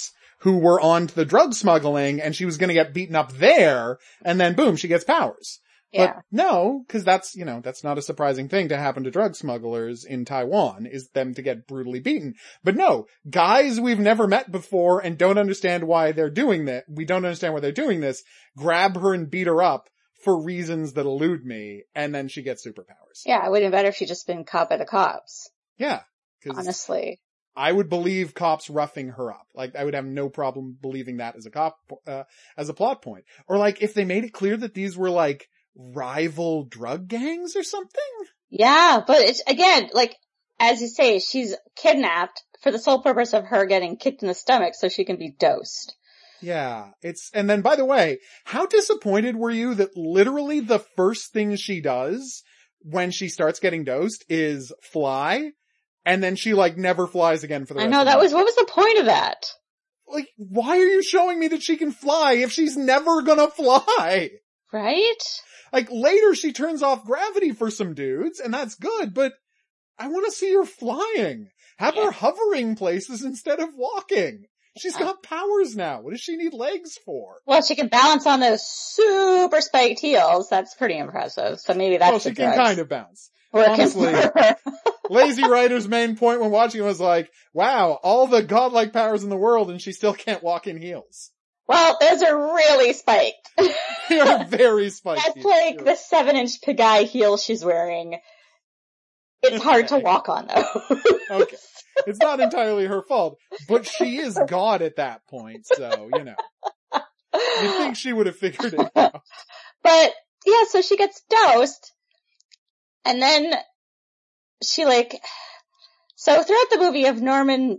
who were on to the drug smuggling, and she was gonna get beaten up there, and then boom, she gets powers. Yeah. But no, cause that's not a surprising thing to happen to drug smugglers in Taiwan, is them to get brutally beaten. But no, guys we've never met before and don't understand why they're doing that. We don't understand why they're doing this. Grab her and beat her up for reasons that elude me, and then she gets superpowers. Yeah, it would have been better if she'd just been caught by the cops. Yeah. Cause honestly. I would believe cops roughing her up. Like, I would have no problem believing that as a plot point. Or like, if they made it clear that these were like, rival drug gangs or something? Yeah, but it's, again, like, as you say, she's kidnapped for the sole purpose of her getting kicked in the stomach so she can be dosed. Yeah, and then by the way, how disappointed were you that literally the first thing she does when she starts getting dosed is fly, and then she like never flies again for the rest of the what was the point of that? Like, why are you showing me that she can fly if she's never gonna fly? Right? Like, later she turns off gravity for some dudes, and that's good, but I want to see her flying. Have her hovering places instead of walking. She's got powers now. What does she need legs for? Well, she can balance on those super spiked heels. That's pretty impressive. So maybe that's she can kind of bounce. Honestly, Lazy Writer's main point when watching it was like, wow, all the godlike powers in the world, and she still can't walk in heels. Well, those are really spiked. They are very spiked. That's like the 7-inch Piguy heel she's wearing. It's hard to walk on though. Okay. It's not entirely her fault, but she is God at that point, so, you know. You'd think she would have figured it out. But, yeah, so she gets dosed, and then she so throughout the movie of Morgan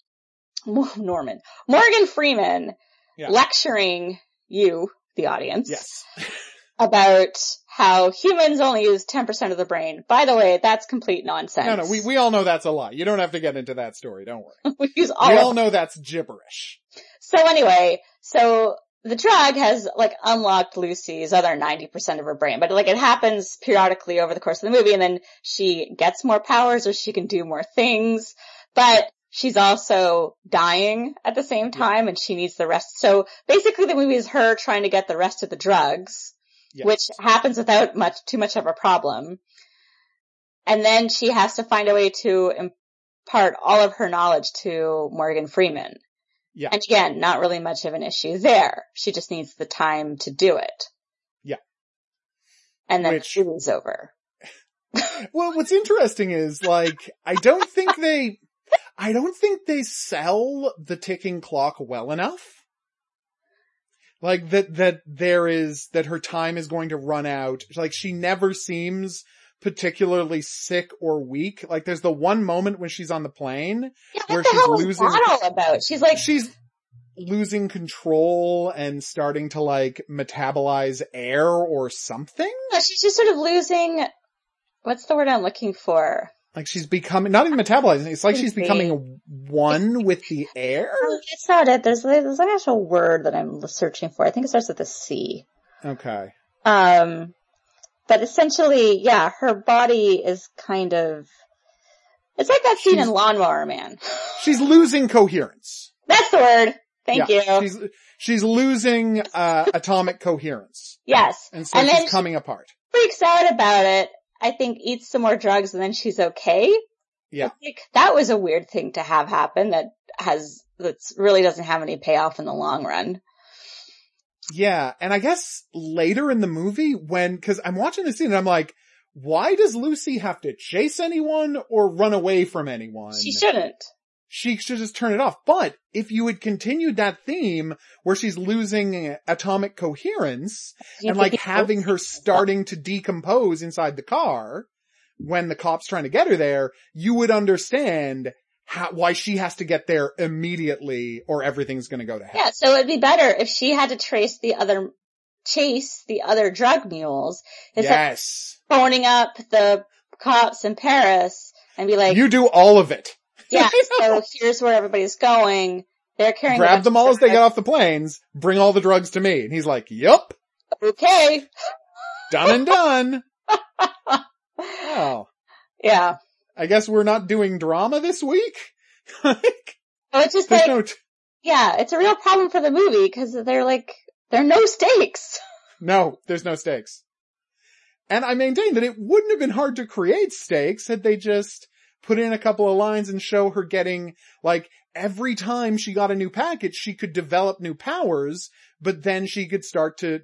Freeman, lecturing you, the audience. Yes. About how humans only use 10% of the brain. By the way, that's complete nonsense. No, we all know that's a lie. You don't have to get into that story, don't worry. We all know that's gibberish. So anyway, the drug has unlocked Lucy's other 90% of her brain, but it happens periodically over the course of the movie, and then she gets more powers or she can do more things, but she's also dying at the same time and she needs the rest. So basically the movie is her trying to get the rest of the drugs. Yes. Which happens without too much of a problem. And then she has to find a way to impart all of her knowledge to Morgan Freeman. Yeah. And again, not really much of an issue there. She just needs the time to do it. Yeah. And then the movie's over. Well, what's interesting is, I don't think they sell the ticking clock well enough. That her time is going to run out. She never seems particularly sick or weak. There's the one moment when she's on the plane where she's losing. What's that all about? She's losing control and starting to metabolize air or something. No, she's just sort of losing. What's the word I'm looking for? She's becoming, not even metabolizing, it's like she's becoming one with the air? It's not it. There's an actual word that I'm searching for. I think it starts with a C. Okay. But essentially, yeah, her body is kind of, it's like that scene in Lawnmower Man. She's losing coherence. That's the word. Thank you. She's losing, atomic coherence. Yes. And so she's coming apart. Freaks out about it. I think eats some more drugs and then she's okay. Yeah. That was a weird thing to have happen that really doesn't have any payoff in the long run. Yeah. And I guess later in the movie cause I'm watching the scene and I'm like, why does Lucy have to chase anyone or run away from anyone? She shouldn't. She should just turn it off. But if you had continued that theme where she's losing atomic coherence and having her starting to decompose inside the car when the cop's trying to get her there, you would understand why she has to get there immediately or everything's going to go to hell. Yeah. So it'd be better if she had to chase the other drug mules. Yes. Phoning up the cops in Paris and be like, you do all of it. Yeah, so here's where everybody's going. They're carrying grab them all as they get off the planes, bring all the drugs to me. And he's like, yup. Okay. Done and done. Oh. Yeah. I guess we're not doing drama this week? It's just Yeah, it's a real problem for the movie because there are no stakes. No, there's no stakes. And I maintain that it wouldn't have been hard to create stakes had they just put in a couple of lines and show her getting, like, every time she got a new package, she could develop new powers, but then she could start to,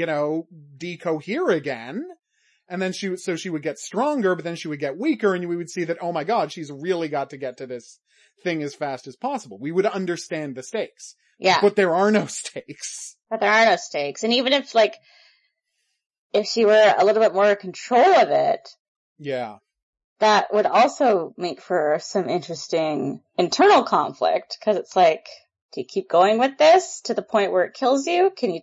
decohere again. And then she would get stronger, but then she would get weaker, and we would see that, oh my god, she's really got to get to this thing as fast as possible. We would understand the stakes. Yeah. But there are no stakes. But there are no stakes. And even if she were a little bit more in control of it. Yeah. That would also make for some interesting internal conflict, because it's like, do you keep going with this to the point where it kills you? Can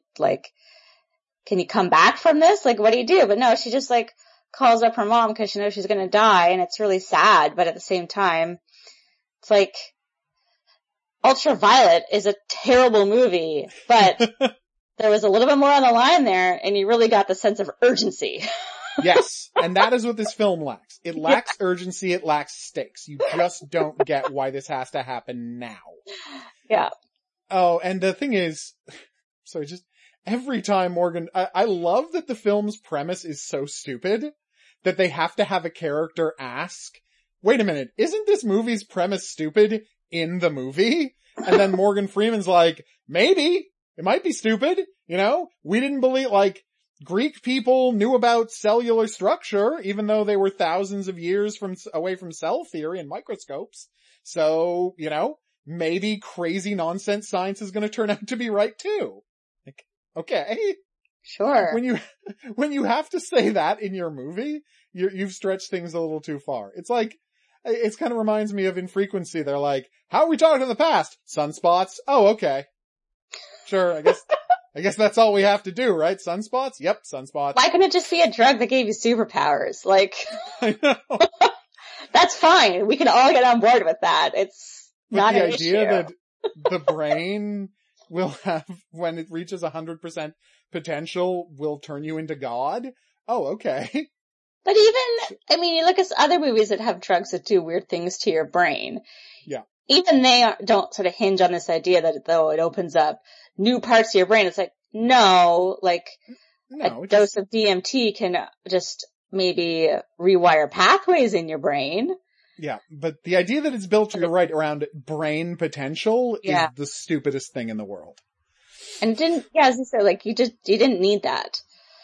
you come back from this? Like, what do you do? But no, she just calls up her mom because she knows she's gonna die, and it's really sad, but at the same time, it's like, Ultraviolet is a terrible movie, but there was a little bit more on the line there, and you really got the sense of urgency. Yes, and that is what this film lacks. It lacks urgency, it lacks stakes. You just don't get why this has to happen now. Yeah. Oh, and the thing is, sorry, just every time Morgan, I love that the film's premise is so stupid that they have to have a character ask, wait a minute, isn't this movie's premise stupid in the movie? And then Morgan Freeman's like, maybe, it might be stupid, we didn't believe, Greek people knew about cellular structure, even though they were thousands of years away from cell theory and microscopes. So, maybe crazy nonsense science is going to turn out to be right too. Okay. Sure. When you have to say that in your movie, you've stretched things a little too far. It's it kind of reminds me of In Frequency. They're like, how are we talking in the past? Sunspots? Oh, okay. Sure, I guess that's all we have to do, right? Sunspots? Yep, sunspots. Why couldn't it just be a drug that gave you superpowers? I know. That's fine. We can all get on board with that. It's not an issue. The idea that the brain will have, when it reaches 100% potential, will turn you into God? Oh, okay. But even, you look at other movies that have drugs that do weird things to your brain. Yeah. Even they don't sort of hinge on this idea that though it opens up new parts of your brain. It's like, no, a dose of DMT can just maybe rewire pathways in your brain. Yeah, but the idea that it's built, you're right, around brain potential is the stupidest thing in the world. And as you said, you didn't need that.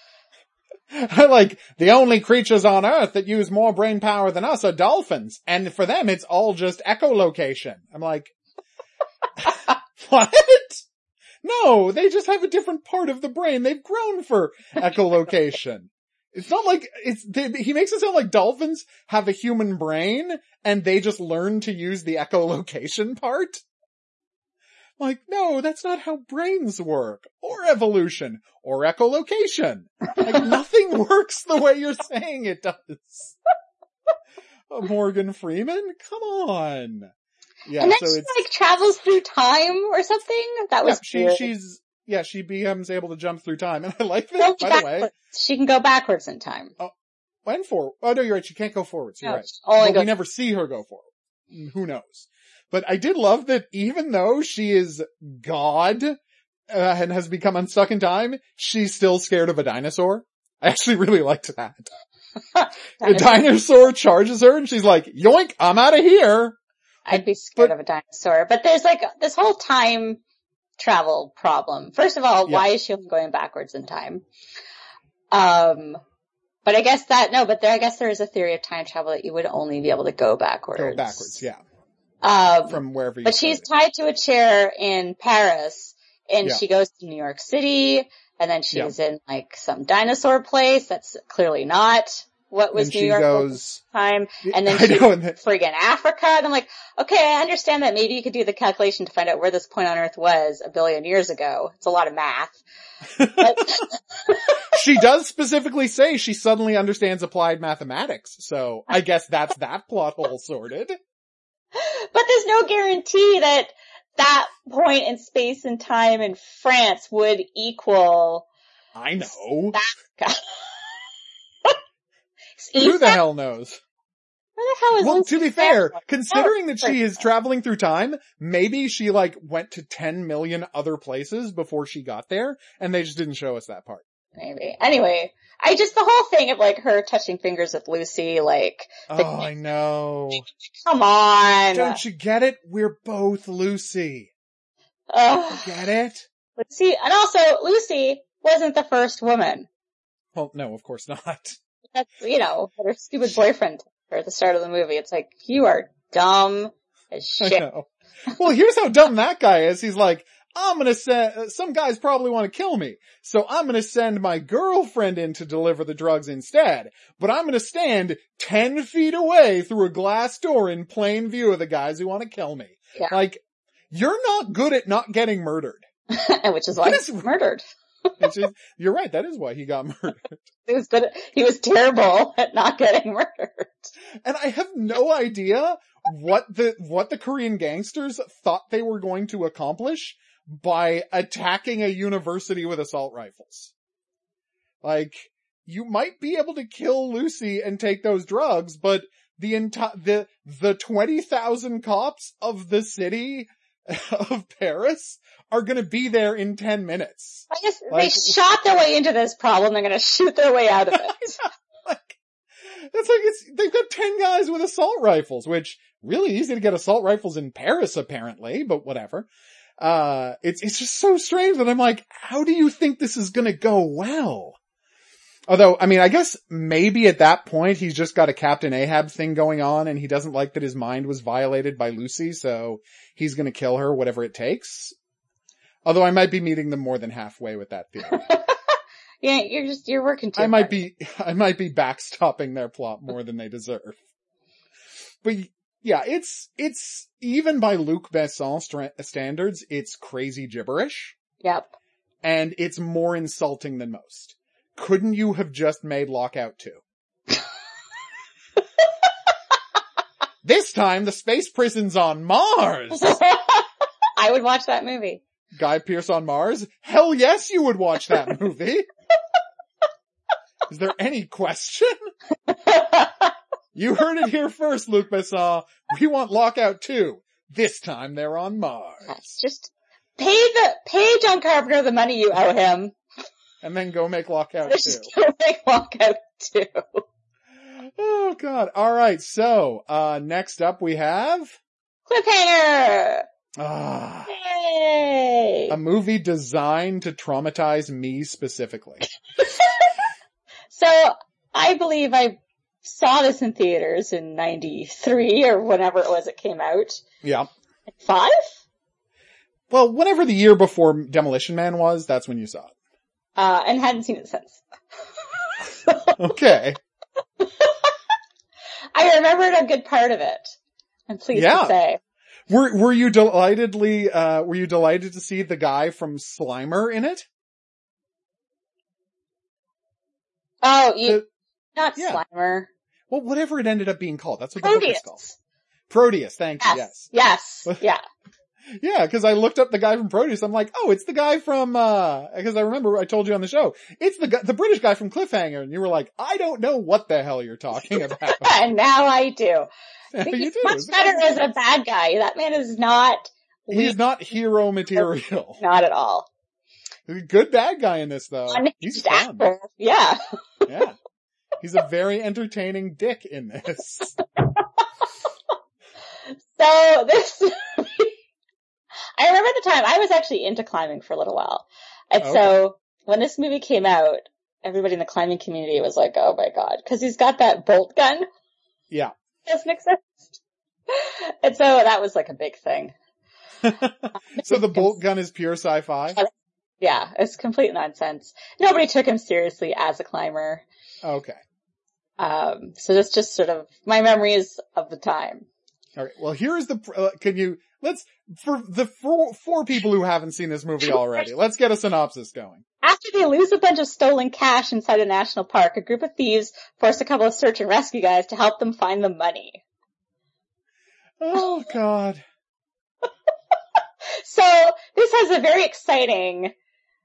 The only creatures on Earth that use more brain power than us are dolphins, and for them it's all just echolocation. I'm like, what? No, they just have a different part of the brain. They've grown for echolocation. It's not like he makes it sound like dolphins have a human brain and they just learn to use the echolocation part. No, that's not how brains work, or evolution, or echolocation. Nothing works the way you're saying it does. Morgan Freeman? Come on. Yeah, and then she travels through time or something? That was she becomes able to jump through time. And I like that, by the way. She can go backwards in time. Oh, and forward. Oh, no, you're right. She can't go forwards. You're right. We never see her go forward. Who knows? But I did love that even though she is God, and has become unstuck in time, she's still scared of a dinosaur. I actually really liked that. A dinosaur charges her and she's like, yoink, I'm out of here. I'd be scared of a dinosaur. But there's this whole time travel problem. First of all, why is she only going backwards in time? But I guess I guess there is a theory of time travel that you would only be able to go backwards. Go backwards, yeah. From wherever you But started. she's tied to a chair in Paris, and she goes to New York City, and then she's in some dinosaur place that's clearly not what was New York at the time. And then she's friggin' Africa, and I'm like, okay, I understand that maybe you could do the calculation to find out where this point on Earth was 1 billion years ago. It's a lot of math. But she does specifically say she suddenly understands applied mathematics, so I guess that's that plot hole sorted. But there's no guarantee that point in space and time in France would equal. I know. That guy. Who the hell knows? Where the hell is Well, Lucy to be fair, Carroll? considering that she is traveling through time, maybe she like went to 10 million other places before she got there, and they just didn't show us that part. Maybe. Anyway, the whole thing of like her touching fingers with Lucy, like, Oh, I know. come on. Don't you get it? We're both Lucy. Ugh. Get it? Lucy, and also, Lucy wasn't the first woman. Well, no, of course not. That's, her stupid boyfriend at the start of the movie. It's like, you are dumb as I shit. know. Well, here's how dumb that guy is. He's like, I'm gonna send, some guys probably want to kill me, so I'm gonna send my girlfriend in to deliver the drugs instead, but I'm gonna stand 10 feet away through a glass door in plain view of the guys who want to kill me. Yeah. Like, you're not good at not getting murdered. Which is why he was murdered. You're right, that is why he got murdered. He was terrible at not getting murdered. And I have no idea what the Korean gangsters thought they were going to accomplish by attacking a university with assault rifles. Like, you might be able to kill Lucy and take those drugs, but the 20,000 cops of the city of Paris are gonna be there in 10 minutes. I guess they shot their way into this problem, they're gonna shoot their way out of it. They've got 10 guys with assault rifles, which really easy to get assault rifles in Paris apparently, but whatever. It's just so strange that I'm like, how do you think this is gonna go well? Although, I mean, I guess maybe at that point he's just got a Captain Ahab thing going on and he doesn't like that his mind was violated by Lucy, so he's gonna kill her, whatever it takes. Although I might be meeting them more than halfway with that theory. Yeah, you're working too hard. I might be backstopping their plot more than they deserve. But yeah, it's even by Luc Besson standards, it's crazy gibberish. Yep. And it's more insulting than most. Couldn't you have just made Lockout 2? This time the space prison's on Mars! I would watch that movie. Guy Pearce on Mars? Hell yes you would watch that movie! Is there any question? You heard it here first, Luc Besson. We want Lockout 2. This time they're on Mars. Yes, just pay John Carpenter the money you owe him. And then go make Lockout 2. Just go make Lockout 2. Oh god. Alright, so, next up we have... Cliffhanger! Ah. Yay! A movie designed to traumatize me specifically. So, I believe I saw this in theaters in 93 or whenever it was it came out. Yeah. 5? Well, whenever the year before Demolition Man was, that's when you saw it. And hadn't seen it since. Okay. I remembered a good part of it. I'm pleased to say. Were you delighted to see the guy from Slimer in it? Oh, not Slimer. Well, whatever it ended up being called. That's what Proteus. the book is called. Proteus, thank you, Yes. Yeah. Yeah, cause I looked up the guy from Proteus. I'm like, oh, it's the guy from, cause I remember I told you on the show, it's the British guy from Cliffhanger. And you were like, I don't know what the hell you're talking about. And now I do. He's much better as a bad guy. That man is not... He's not hero material. Not at all. Good bad guy in this though. He's fun. Actor. Yeah. Yeah. He's a very entertaining dick in this. So this... I remember at the time, I was actually into climbing for a little while. And so, when this movie came out, everybody in the climbing community was like, oh my god, cause he's got that bolt gun. Yeah. Doesn't exist. And so, that was like a big thing. So the bolt gun is pure sci-fi? Yeah, it's complete nonsense. Nobody took him seriously as a climber. Okay. So that's just sort of my memories of the time. Alright, well here's for the four people who haven't seen this movie already, let's get a synopsis going. After they lose a bunch of stolen cash inside a national park, a group of thieves force a couple of search and rescue guys to help them find the money. Oh god. So, this has a very exciting,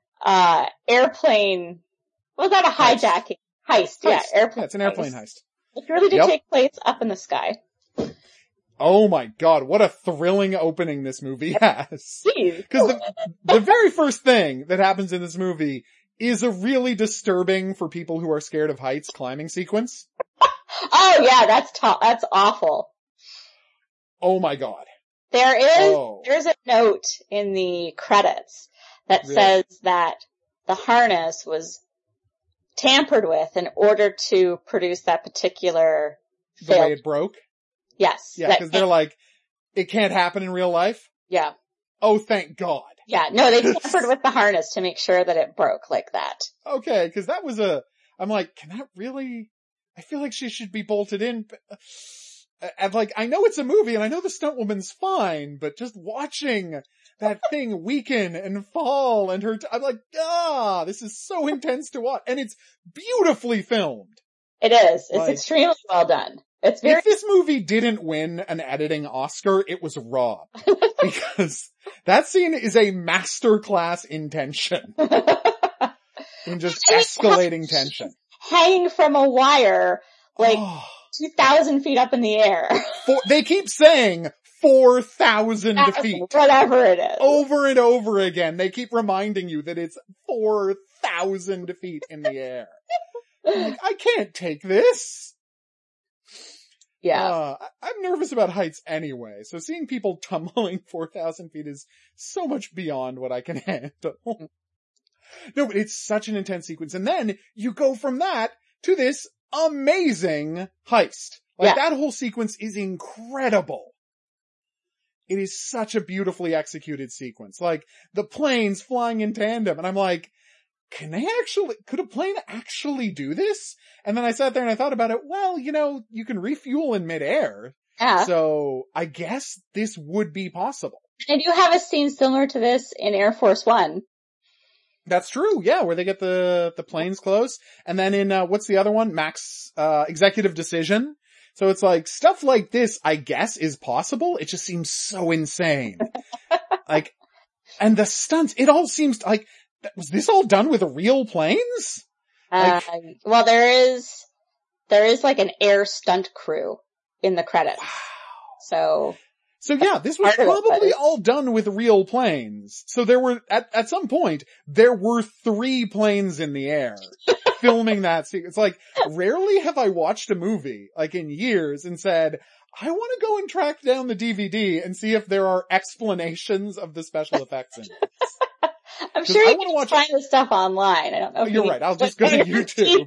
airplane, not a hijacking, heist. Yeah, airplane. Yeah, it's an airplane heist. It really did Yep. take place up in the sky. Oh my god, what a thrilling opening this movie has. Jeez. Because the very first thing that happens in this movie is a really disturbing, for people who are scared of heights, climbing sequence. Oh yeah, that's awful. Oh my god. There's a note in the credits that Really? says that the harness was tampered with in order to produce that particular The way failed. it broke? Yes. Yeah, because they're like, it can't happen in real life? Yeah. Oh, thank God. Yeah, no, they tampered with the harness to make sure that it broke like that. Okay, because that was I'm like, can that really, I feel like she should be bolted in. And like, I know it's a movie and I know the stunt woman's fine, but just watching that thing weaken and fall and I'm like, this is so intense to watch. And it's beautifully filmed. It is. It's Like, extremely well done. It's very If this movie didn't win an editing Oscar, it was robbed. Because that scene is a masterclass in tension. In just escalating tension. hanging from a wire, like 2,000 feet up in the air. They keep saying 4,000 feet. Whatever it is. Over and over again. They keep reminding you that it's 4,000 feet in the air. Like, I can't take this. Yeah. I'm nervous about heights anyway, so seeing people tumbling 4,000 feet is so much beyond what I can handle. No, but it's such an intense sequence. And then you go from that to this amazing heist. Like, that whole sequence is incredible. It is such a beautifully executed sequence. Like, the planes flying in tandem, and I'm like, could a plane actually do this? And then I sat there and I thought about it, well, you can refuel in midair. Yeah. So I guess this would be possible. I do have a scene similar to this in Air Force One. That's true, yeah, where they get the planes close. And then in, what's the other one? Max, Executive Decision. So it's like, stuff like this, I guess, is possible. It just seems so insane. Like, and the stunts, it all seems like, was this all done with real planes? Well, there is like an air stunt crew in the credits. Wow. So yeah, this was probably all done with real planes. So there were, at some point, there were 3 planes in the air filming that scene. It's like, rarely have I watched a movie, like in years, and said, I want to go and track down the DVD and see if there are explanations of the special effects in it. I'm sure you can find this stuff online. I don't know. You're right. I'll just go to YouTube.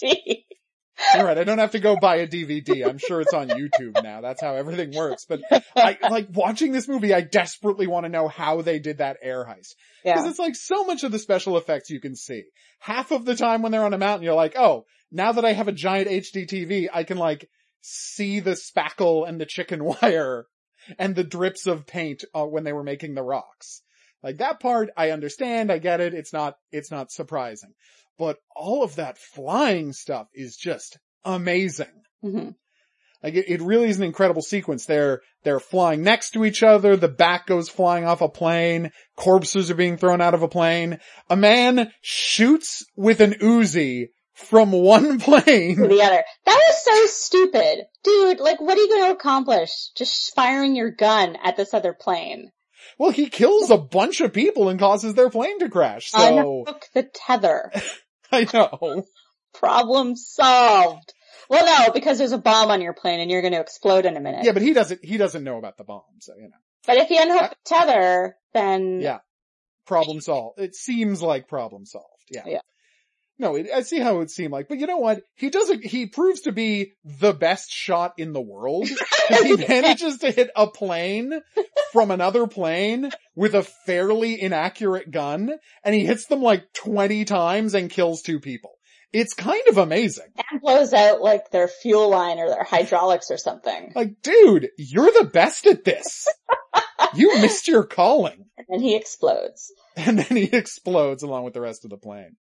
You're right. I don't have to go buy a DVD. I'm sure it's on YouTube now. That's how everything works. But I like watching this movie. I desperately want to know how they did that air heist. Because it's like so much of the special effects you can see. Half of the time when they're on a mountain, you're like, oh, now that I have a giant HD TV, I can like see the spackle and the chicken wire and the drips of paint when they were making the rocks. Like that part, I understand, I get it, it's not surprising. But all of that flying stuff is just amazing. Mm-hmm. Like it really is an incredible sequence. They're flying next to each other, the back goes flying off a plane, corpses are being thrown out of a plane. A man shoots with an Uzi from one plane to the other. That was so stupid. Dude, like what are you going to accomplish? Just firing your gun at this other plane. Well, he kills a bunch of people and causes their plane to crash, so. Unhook the tether. I know. Problem solved. Well, no, because there's a bomb on your plane and you're going to explode in a minute. Yeah, but he doesn't know about the bomb, so But if you unhook the tether, then. Yeah. Problem solved. It seems like problem solved. Yeah. No, I see how it would seem like, but you know what? He proves to be the best shot in the world. Because he manages to hit a plane from another plane with a fairly inaccurate gun, and he hits them like 20 times and kills 2 people. It's kind of amazing. And blows out like their fuel line or their hydraulics or something. Like, dude, you're the best at this. You missed your calling. And then he explodes. And then he explodes along with the rest of the plane.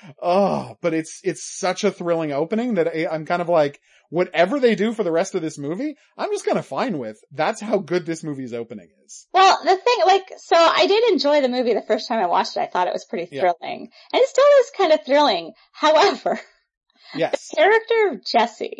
Oh, but it's such a thrilling opening that I'm kind of like, whatever they do for the rest of this movie, I'm just kind of fine with. That's how good this movie's opening is. Well, the thing, so I did enjoy the movie the first time I watched it. I thought it was pretty thrilling. And it still is kind of thrilling. However, yes. the character of Jesse,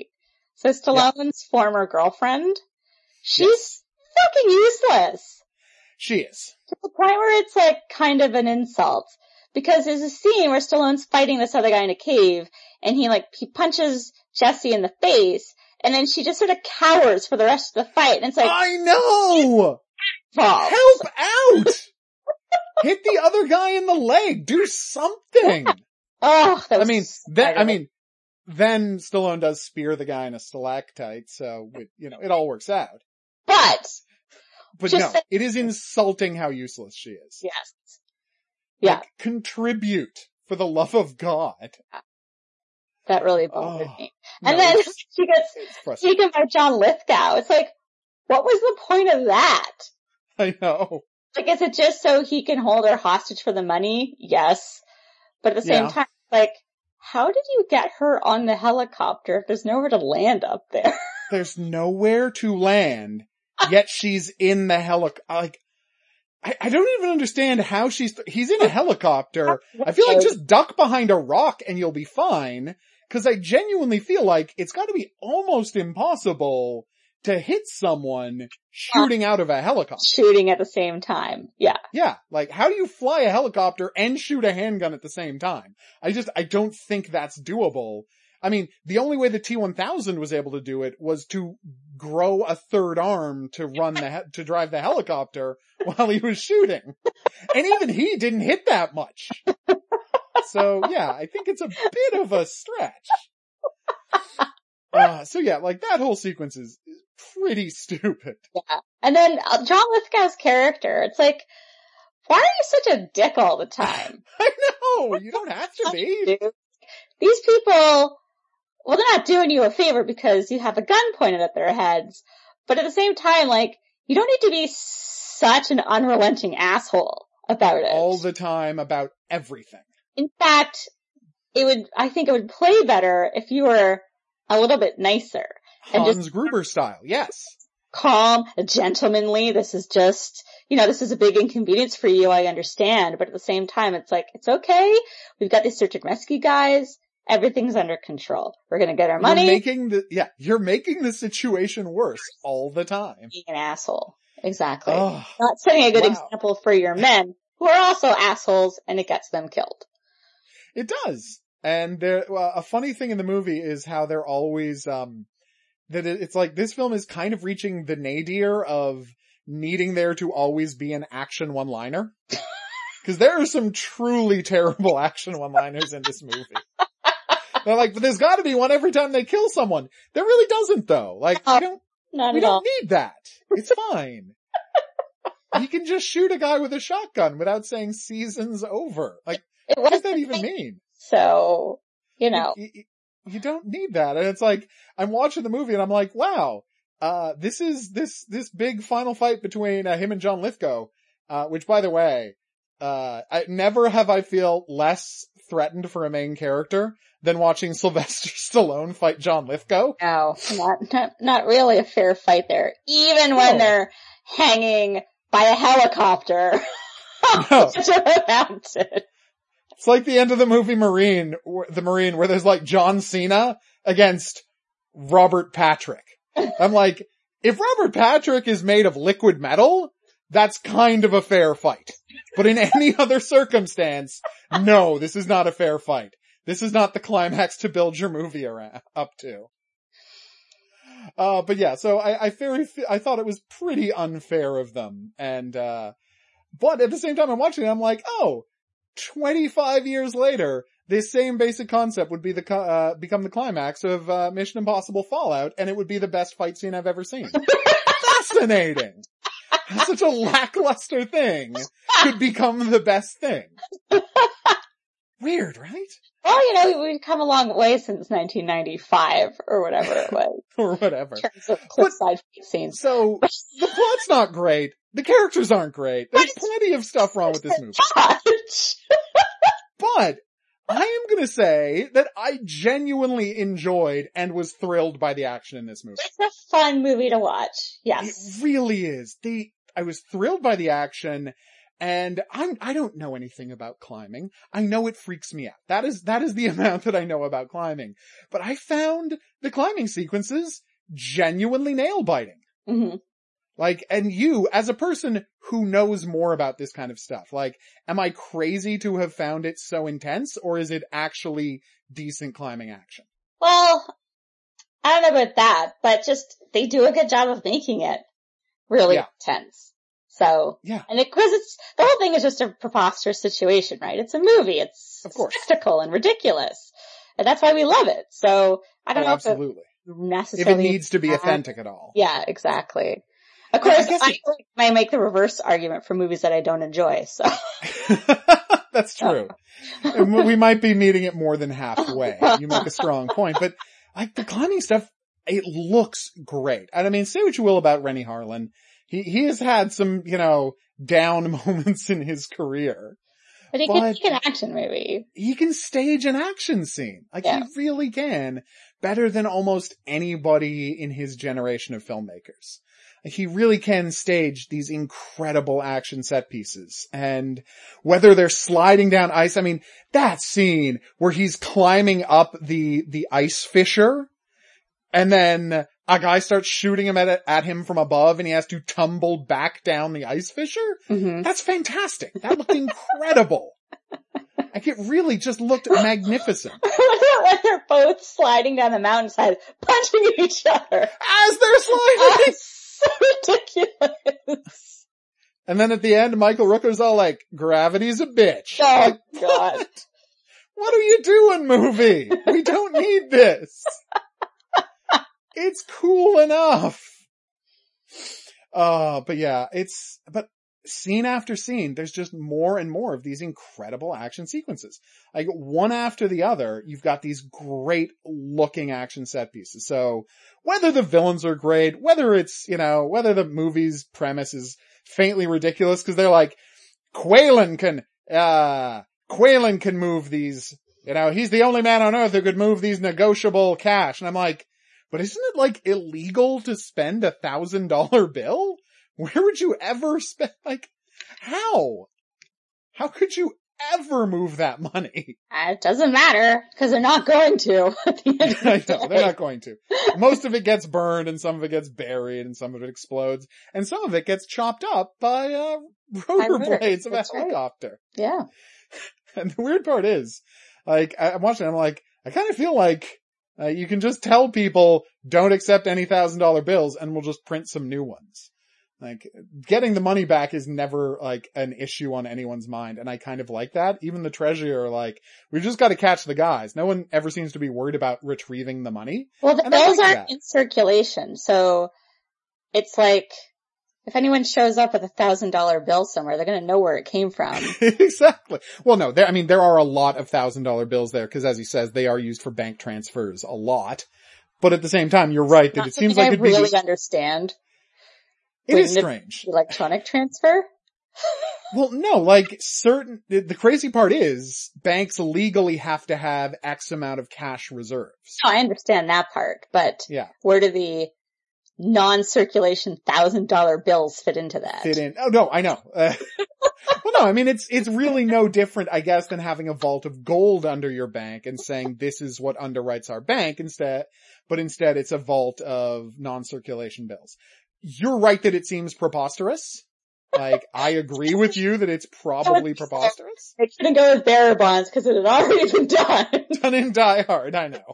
So Stallone's former girlfriend, she's fucking useless. She is. To the point where it's like kind of an insult. Because there's a scene where Stallone's fighting this other guy in a cave, and he punches Jessie in the face, and then she just sort of cowers for the rest of the fight, and it's like, I know! Help out! Hit the other guy in the leg! Do something! Oh, that was then Stallone does spear the guy in a stalactite, so, it all works out. But no, it is insulting how useless she is. Yes. Yeah. Contribute, for the love of God. That really bothered me. And then she gets taken by John Lithgow. It's like, what was the point of that? I know. Like, is it just so he can hold her hostage for the money? Yes. But at the same time, like, how did you get her on the helicopter if there's nowhere to land up there? There's nowhere to land, yet she's in the helicopter. I don't even understand how he's in a helicopter. I feel like just duck behind a rock and you'll be fine. Cause I genuinely feel like it's gotta be almost impossible to hit someone shooting out of a helicopter. Shooting at the same time. Yeah. Yeah. Like, how do you fly a helicopter and shoot a handgun at the same time? I don't think that's doable. I mean, the only way the T-1000 was able to do it was to grow a third arm to to drive the helicopter while he was shooting. And even he didn't hit that much. So yeah, I think it's a bit of a stretch. That whole sequence is pretty stupid. Yeah. And then John Lithgow's character, it's like, why are you such a dick all the time? I know! You don't have to be. These people, well, they're not doing you a favor because you have a gun pointed at their heads, but at the same time, like, you don't need to be such an unrelenting about it. All the time about everything. In fact, I think it would play better if you were a little bit nicer. Hans Gruber style, yes. Calm, gentlemanly, this is just, this is a big inconvenience for you, I understand, but at the same time, it's like, it's okay, we've got these search and rescue guys, everything's under control. We're gonna get our money. You're making the situation worse all the time. Being an asshole. Exactly. Oh, not setting a good example for your men, who are also assholes, and it gets them killed. It does. And a funny thing in the movie is how they're always, it's like this film is kind of reaching the nadir of needing there to always be an action one-liner. Cause there are some truly terrible action one-liners in this movie. They're like, but there's gotta be one every time they kill someone. There really doesn't though. Like, we don't need that. It's fine. He can just shoot a guy with a shotgun without saying season's over. Like, what does that even mean? So, You don't need that. And it's like, I'm watching the movie and I'm like, wow, this big final fight between him and John Lithgow, which by the way, I never have I feel less threatened for a main character than watching Sylvester Stallone fight John Lithgow. No, not really a fair fight there. Even when they're hanging by a helicopter. No. It's like the end of the movie Marine, where there's like John Cena against Robert Patrick. I'm like, if Robert Patrick is made of liquid metal, that's kind of a fair fight. But in any other circumstance, no, this is not a fair fight. This is not the climax to build your movie up to. But yeah, so I thought it was pretty unfair of them. And, but at the same time I'm watching it, I'm like, 25 years later, this same basic concept would be become the climax of Mission Impossible Fallout, and it would be the best fight scene I've ever seen. Fascinating! Such a lackluster thing could become the best thing. Weird, right? Well, we've come a long way since 1995, or whatever it was. Or whatever. In terms of cliffside fight scenes. So, the plot's not great. The characters aren't great. There's plenty of stuff wrong with this movie. But, I am gonna say that I genuinely enjoyed and was thrilled by the action in this movie. It's a fun movie to watch. Yes. It really is. I was thrilled by the action, And I don't know anything about climbing. I know it freaks me out. That is the amount that I know about climbing. But I found the climbing sequences genuinely nail biting. Mm-hmm. Like, and you, as a person who knows more about this kind of stuff, like, am I crazy to have found it so intense, or is it actually decent climbing action? Well, I don't know about that, but just, they do a good job of making it really intense. So, yeah. And because the whole thing is just a preposterous situation, right? It's a movie. It's of course. spectacle and ridiculous. And that's why we love it. So, I don't know absolutely. if it necessarily. If it needs to be authentic at all. Yeah, exactly. Of course, I make the reverse argument for movies that I don't enjoy, so. That's true. We might be meeting it more than halfway. You make a strong point, but like the climbing stuff, it looks great. And I mean, say what you will about Renny Harlin. He has had some, down moments in his career. But he can make an action movie. He can stage an action scene. Like he really can. Better than almost anybody in his generation of filmmakers. He really can stage these incredible action set pieces. And whether they're sliding down ice, I mean, that scene where he's climbing up the ice fissure and then a guy starts shooting him at him from above and he has to tumble back down the ice fissure. Mm-hmm. That's fantastic. That looked incredible. Like it really just looked magnificent. When they're both sliding down the mountainside, punching each other. As they're sliding! So ridiculous. And then at the end, Michael Rooker's all like, gravity's a bitch. Oh, like, God. What are you doing, movie? We don't need this. It's cool enough. But yeah, but scene after scene, there's just more and more of these incredible action sequences. Like one after the other, you've got these great looking action set pieces. So whether the villains are great, whether it's, whether the movie's premise is faintly ridiculous, cause they're like, Quaylen can move these, he's the only man on earth who could move these negotiable cash. And I'm like, but isn't it like illegal to spend $1,000 bill? Where would you ever spend, like, how? How could you ever move that money? It doesn't matter, because they're not going to. At the end of the I know, they're not going to. Most of it gets burned, and some of it gets buried, and some of it explodes, and some of it gets chopped up by, rotor blades of a helicopter. Right. Yeah. And the weird part is, like, I'm watching, I'm like, I kind of feel like, you can just tell people, don't accept any $1,000 bills, and we'll just print some new ones. Like, getting the money back is never, like, an issue on anyone's mind, and I kind of like that. Even the Treasury are like, we've just got to catch the guys. No one ever seems to be worried about retrieving the money. Well, the bills aren't in circulation, so it's like, if anyone shows up with $1,000 bill somewhere, they're gonna know where it came from. Exactly. Well, no, there are a lot of $1,000 bills there, because as he says, they are used for bank transfers a lot. But at the same time, you're right that it seems like I really understand. It is strange. Electronic transfer? Well, no, like the crazy part is banks legally have to have X amount of cash reserves. Oh, I understand that part, but where do the non-circulation $1,000 bills fit into that? Oh no, I know. Well, no, I mean, it's really no different, I guess, than having a vault of gold under your bank and saying this is what underwrites our bank instead it's a vault of non-circulation bills. You're right that it seems preposterous. Like, I agree with you that it's probably preposterous. I couldn't go with bearer bonds because it had already been done. Done in Die Hard, I know.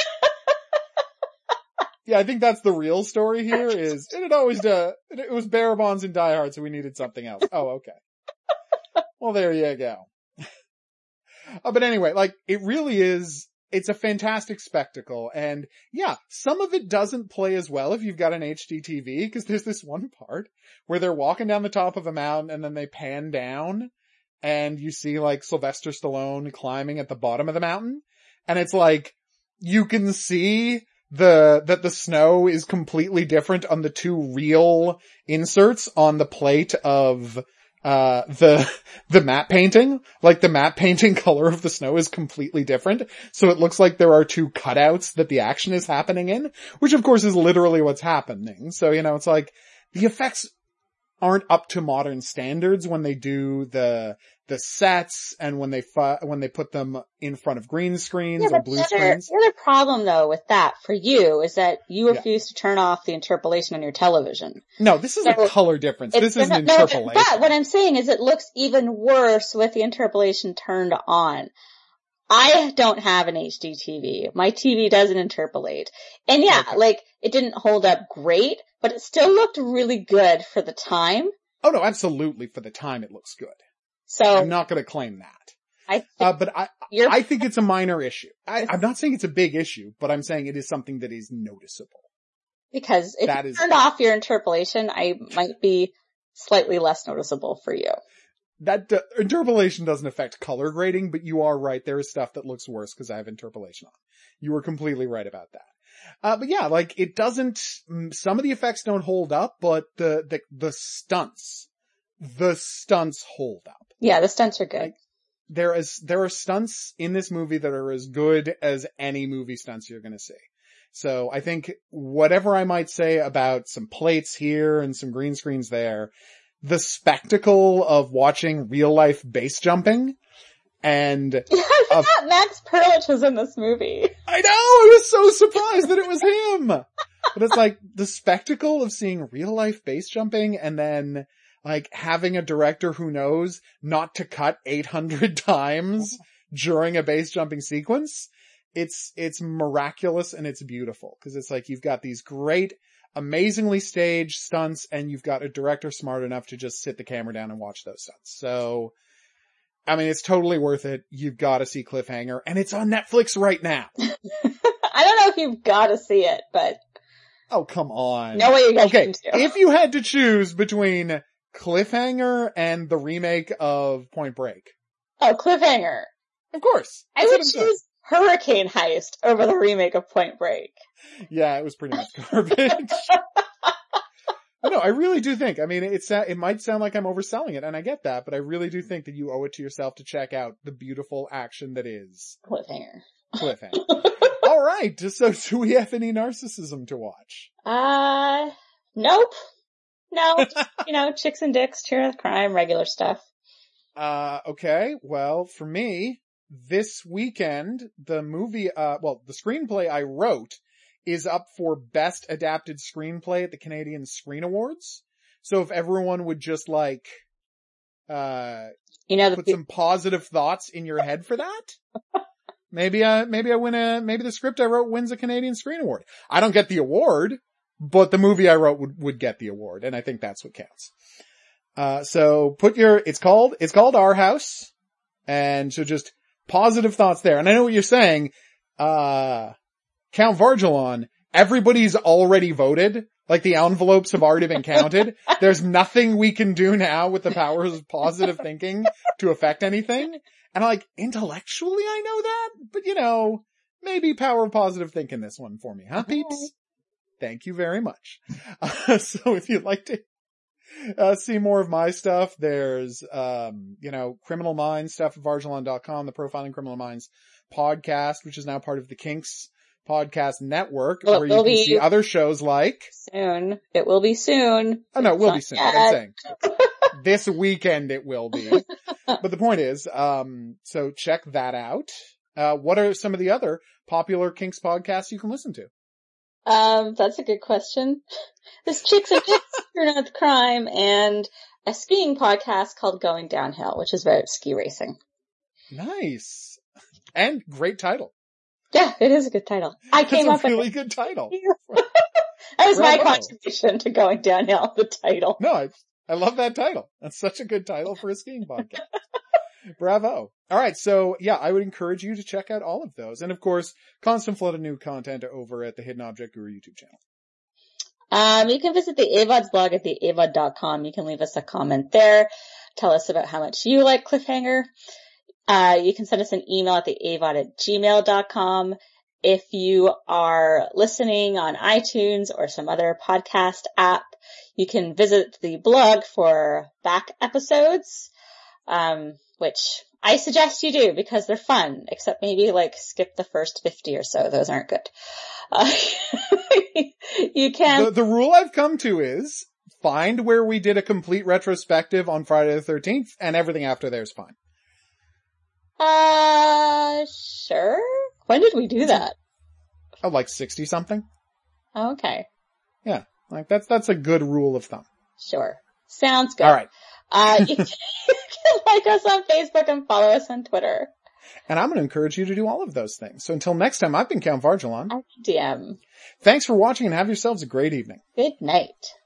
Yeah, I think that's the real story here is, it was bearer bonds in Die Hard, so we needed something else. Oh, okay. Well, there you go. But anyway, like, it really is, it's a fantastic spectacle, and yeah, some of it doesn't play as well if you've got an HD TV, because there's this one part where they're walking down the top of a mountain and then they pan down, and you see like Sylvester Stallone climbing at the bottom of the mountain, and it's like, you can see that the snow is completely different on the two real inserts on the plate of the matte painting. Like the matte painting color of the snow is completely different. So it looks like there are two cutouts that the action is happening in, which of course is literally what's happening. So, it's like the effects aren't up to modern standards when they do the sets and when they put them in front of green screens or blue screens. The other problem though with that for you is that you refuse to turn off the interpolation on your television. No, this is a color difference. This is an interpolation. But what I'm saying is it looks even worse with the interpolation turned on. I don't have an HD TV. My TV doesn't interpolate. And it didn't hold up great, but it still looked really good for the time. Oh no, absolutely. For the time it looks good. So I'm not going to claim that. I think it's a minor issue. I'm not saying it's a big issue, but I'm saying it is something that is noticeable. Because if you turned off your interpolation, I might be slightly less noticeable for you. That interpolation doesn't affect color grading, but you are right. There is stuff that looks worse because I have interpolation on. You were completely right about that. But yeah, like it doesn't, some of the effects don't hold up, but the stunts hold up. Yeah, the stunts are good. Like, there are stunts in this movie that are as good as any movie stunts you're gonna see. So I think whatever I might say about some plates here and some green screens there, the spectacle of watching real life base jumping and I forgot Max Perlich was in this movie. I know, I was so surprised that it was him. But it's like the spectacle of seeing real life base jumping and then like having a director who knows not to cut 800 times during a base jumping sequence. It's miraculous and it's beautiful because it's like you've got these great, amazingly staged stunts and you've got a director smart enough to just sit the camera down and watch those stunts. So, I mean, it's totally worth it. You've got to see Cliffhanger and it's on Netflix right now. I don't know if you've got to see it, but. Oh, come on. No way you're going to. If you had to choose between Cliffhanger and the remake of Point Break. Oh, Cliffhanger. Of course. I would choose Hurricane Heist over the remake of Point Break. Yeah, it was pretty much garbage. No, I really do think, I mean, it might sound like I'm overselling it, and I get that, but I really do think that you owe it to yourself to check out the beautiful action that is Cliffhanger. All right, so do we have any narcissism to watch? Nope. No, just, Chicks and Dicks, Cheer of Crime, regular stuff. Okay, well, for me, this weekend, the movie, the screenplay I wrote is up for Best Adapted Screenplay at the Canadian Screen Awards. So if everyone would just put some positive thoughts in your head for that, maybe the script I wrote wins a Canadian Screen Award. I don't get the award, but the movie I wrote would get the award, and I think that's what counts. So it's called Our House, and so just positive thoughts there. And I know what you're saying, Count Vargelon, everybody's already voted. Like the envelopes have already been counted. There's nothing we can do now with the powers of positive thinking to affect anything. And intellectually I know that, but maybe power of positive thinking this one for me, huh, peeps? Thank you very much. So if you'd like to see more of my stuff, there's, Criminal Minds stuff at Vargelon.com, the Profiling Criminal Minds podcast, which is now part of the Kinks podcast network, where you can see other shows like... Soon. It will be soon. Oh no, it will be soon. What I'm saying. This weekend it will be. But the point is, so check that out. What are some of the other popular Kinks podcasts you can listen to? That's a good question. There's Chicks and Dicks, Cheer of Crime, and a skiing podcast called Going Downhill, which is about ski racing. Nice. And great title. Yeah, it is a good title. I came up with a really good title. That was my contribution to Going Downhill, the title. No, I love that title. That's such a good title for a skiing podcast. Bravo. All right. So yeah, I would encourage you to check out all of those. And of course, constant flood of new content over at the Hidden Object Guru YouTube channel. You can visit the AVOD's blog at theavod.com. You can leave us a comment there. Tell us about how much you like Cliffhanger. You can send us an email at theavod@gmail.com. If you are listening on iTunes or some other podcast app, you can visit the blog for back episodes, which I suggest you do because they're fun, except maybe skip the first 50 or so. Those aren't good. You can. The rule I've come to is find where we did a complete retrospective on Friday the 13th, and everything after there is fine. Sure. When did we do that? Oh, like 60 something? Oh, okay. Yeah. Like that's a good rule of thumb. Sure. Sounds good. All right. You can like us on Facebook and follow us on Twitter. And I'm going to encourage you to do all of those things. So until next time, I've been Count Vargelon. I'm DM. Thanks for watching and have yourselves a great evening. Good night.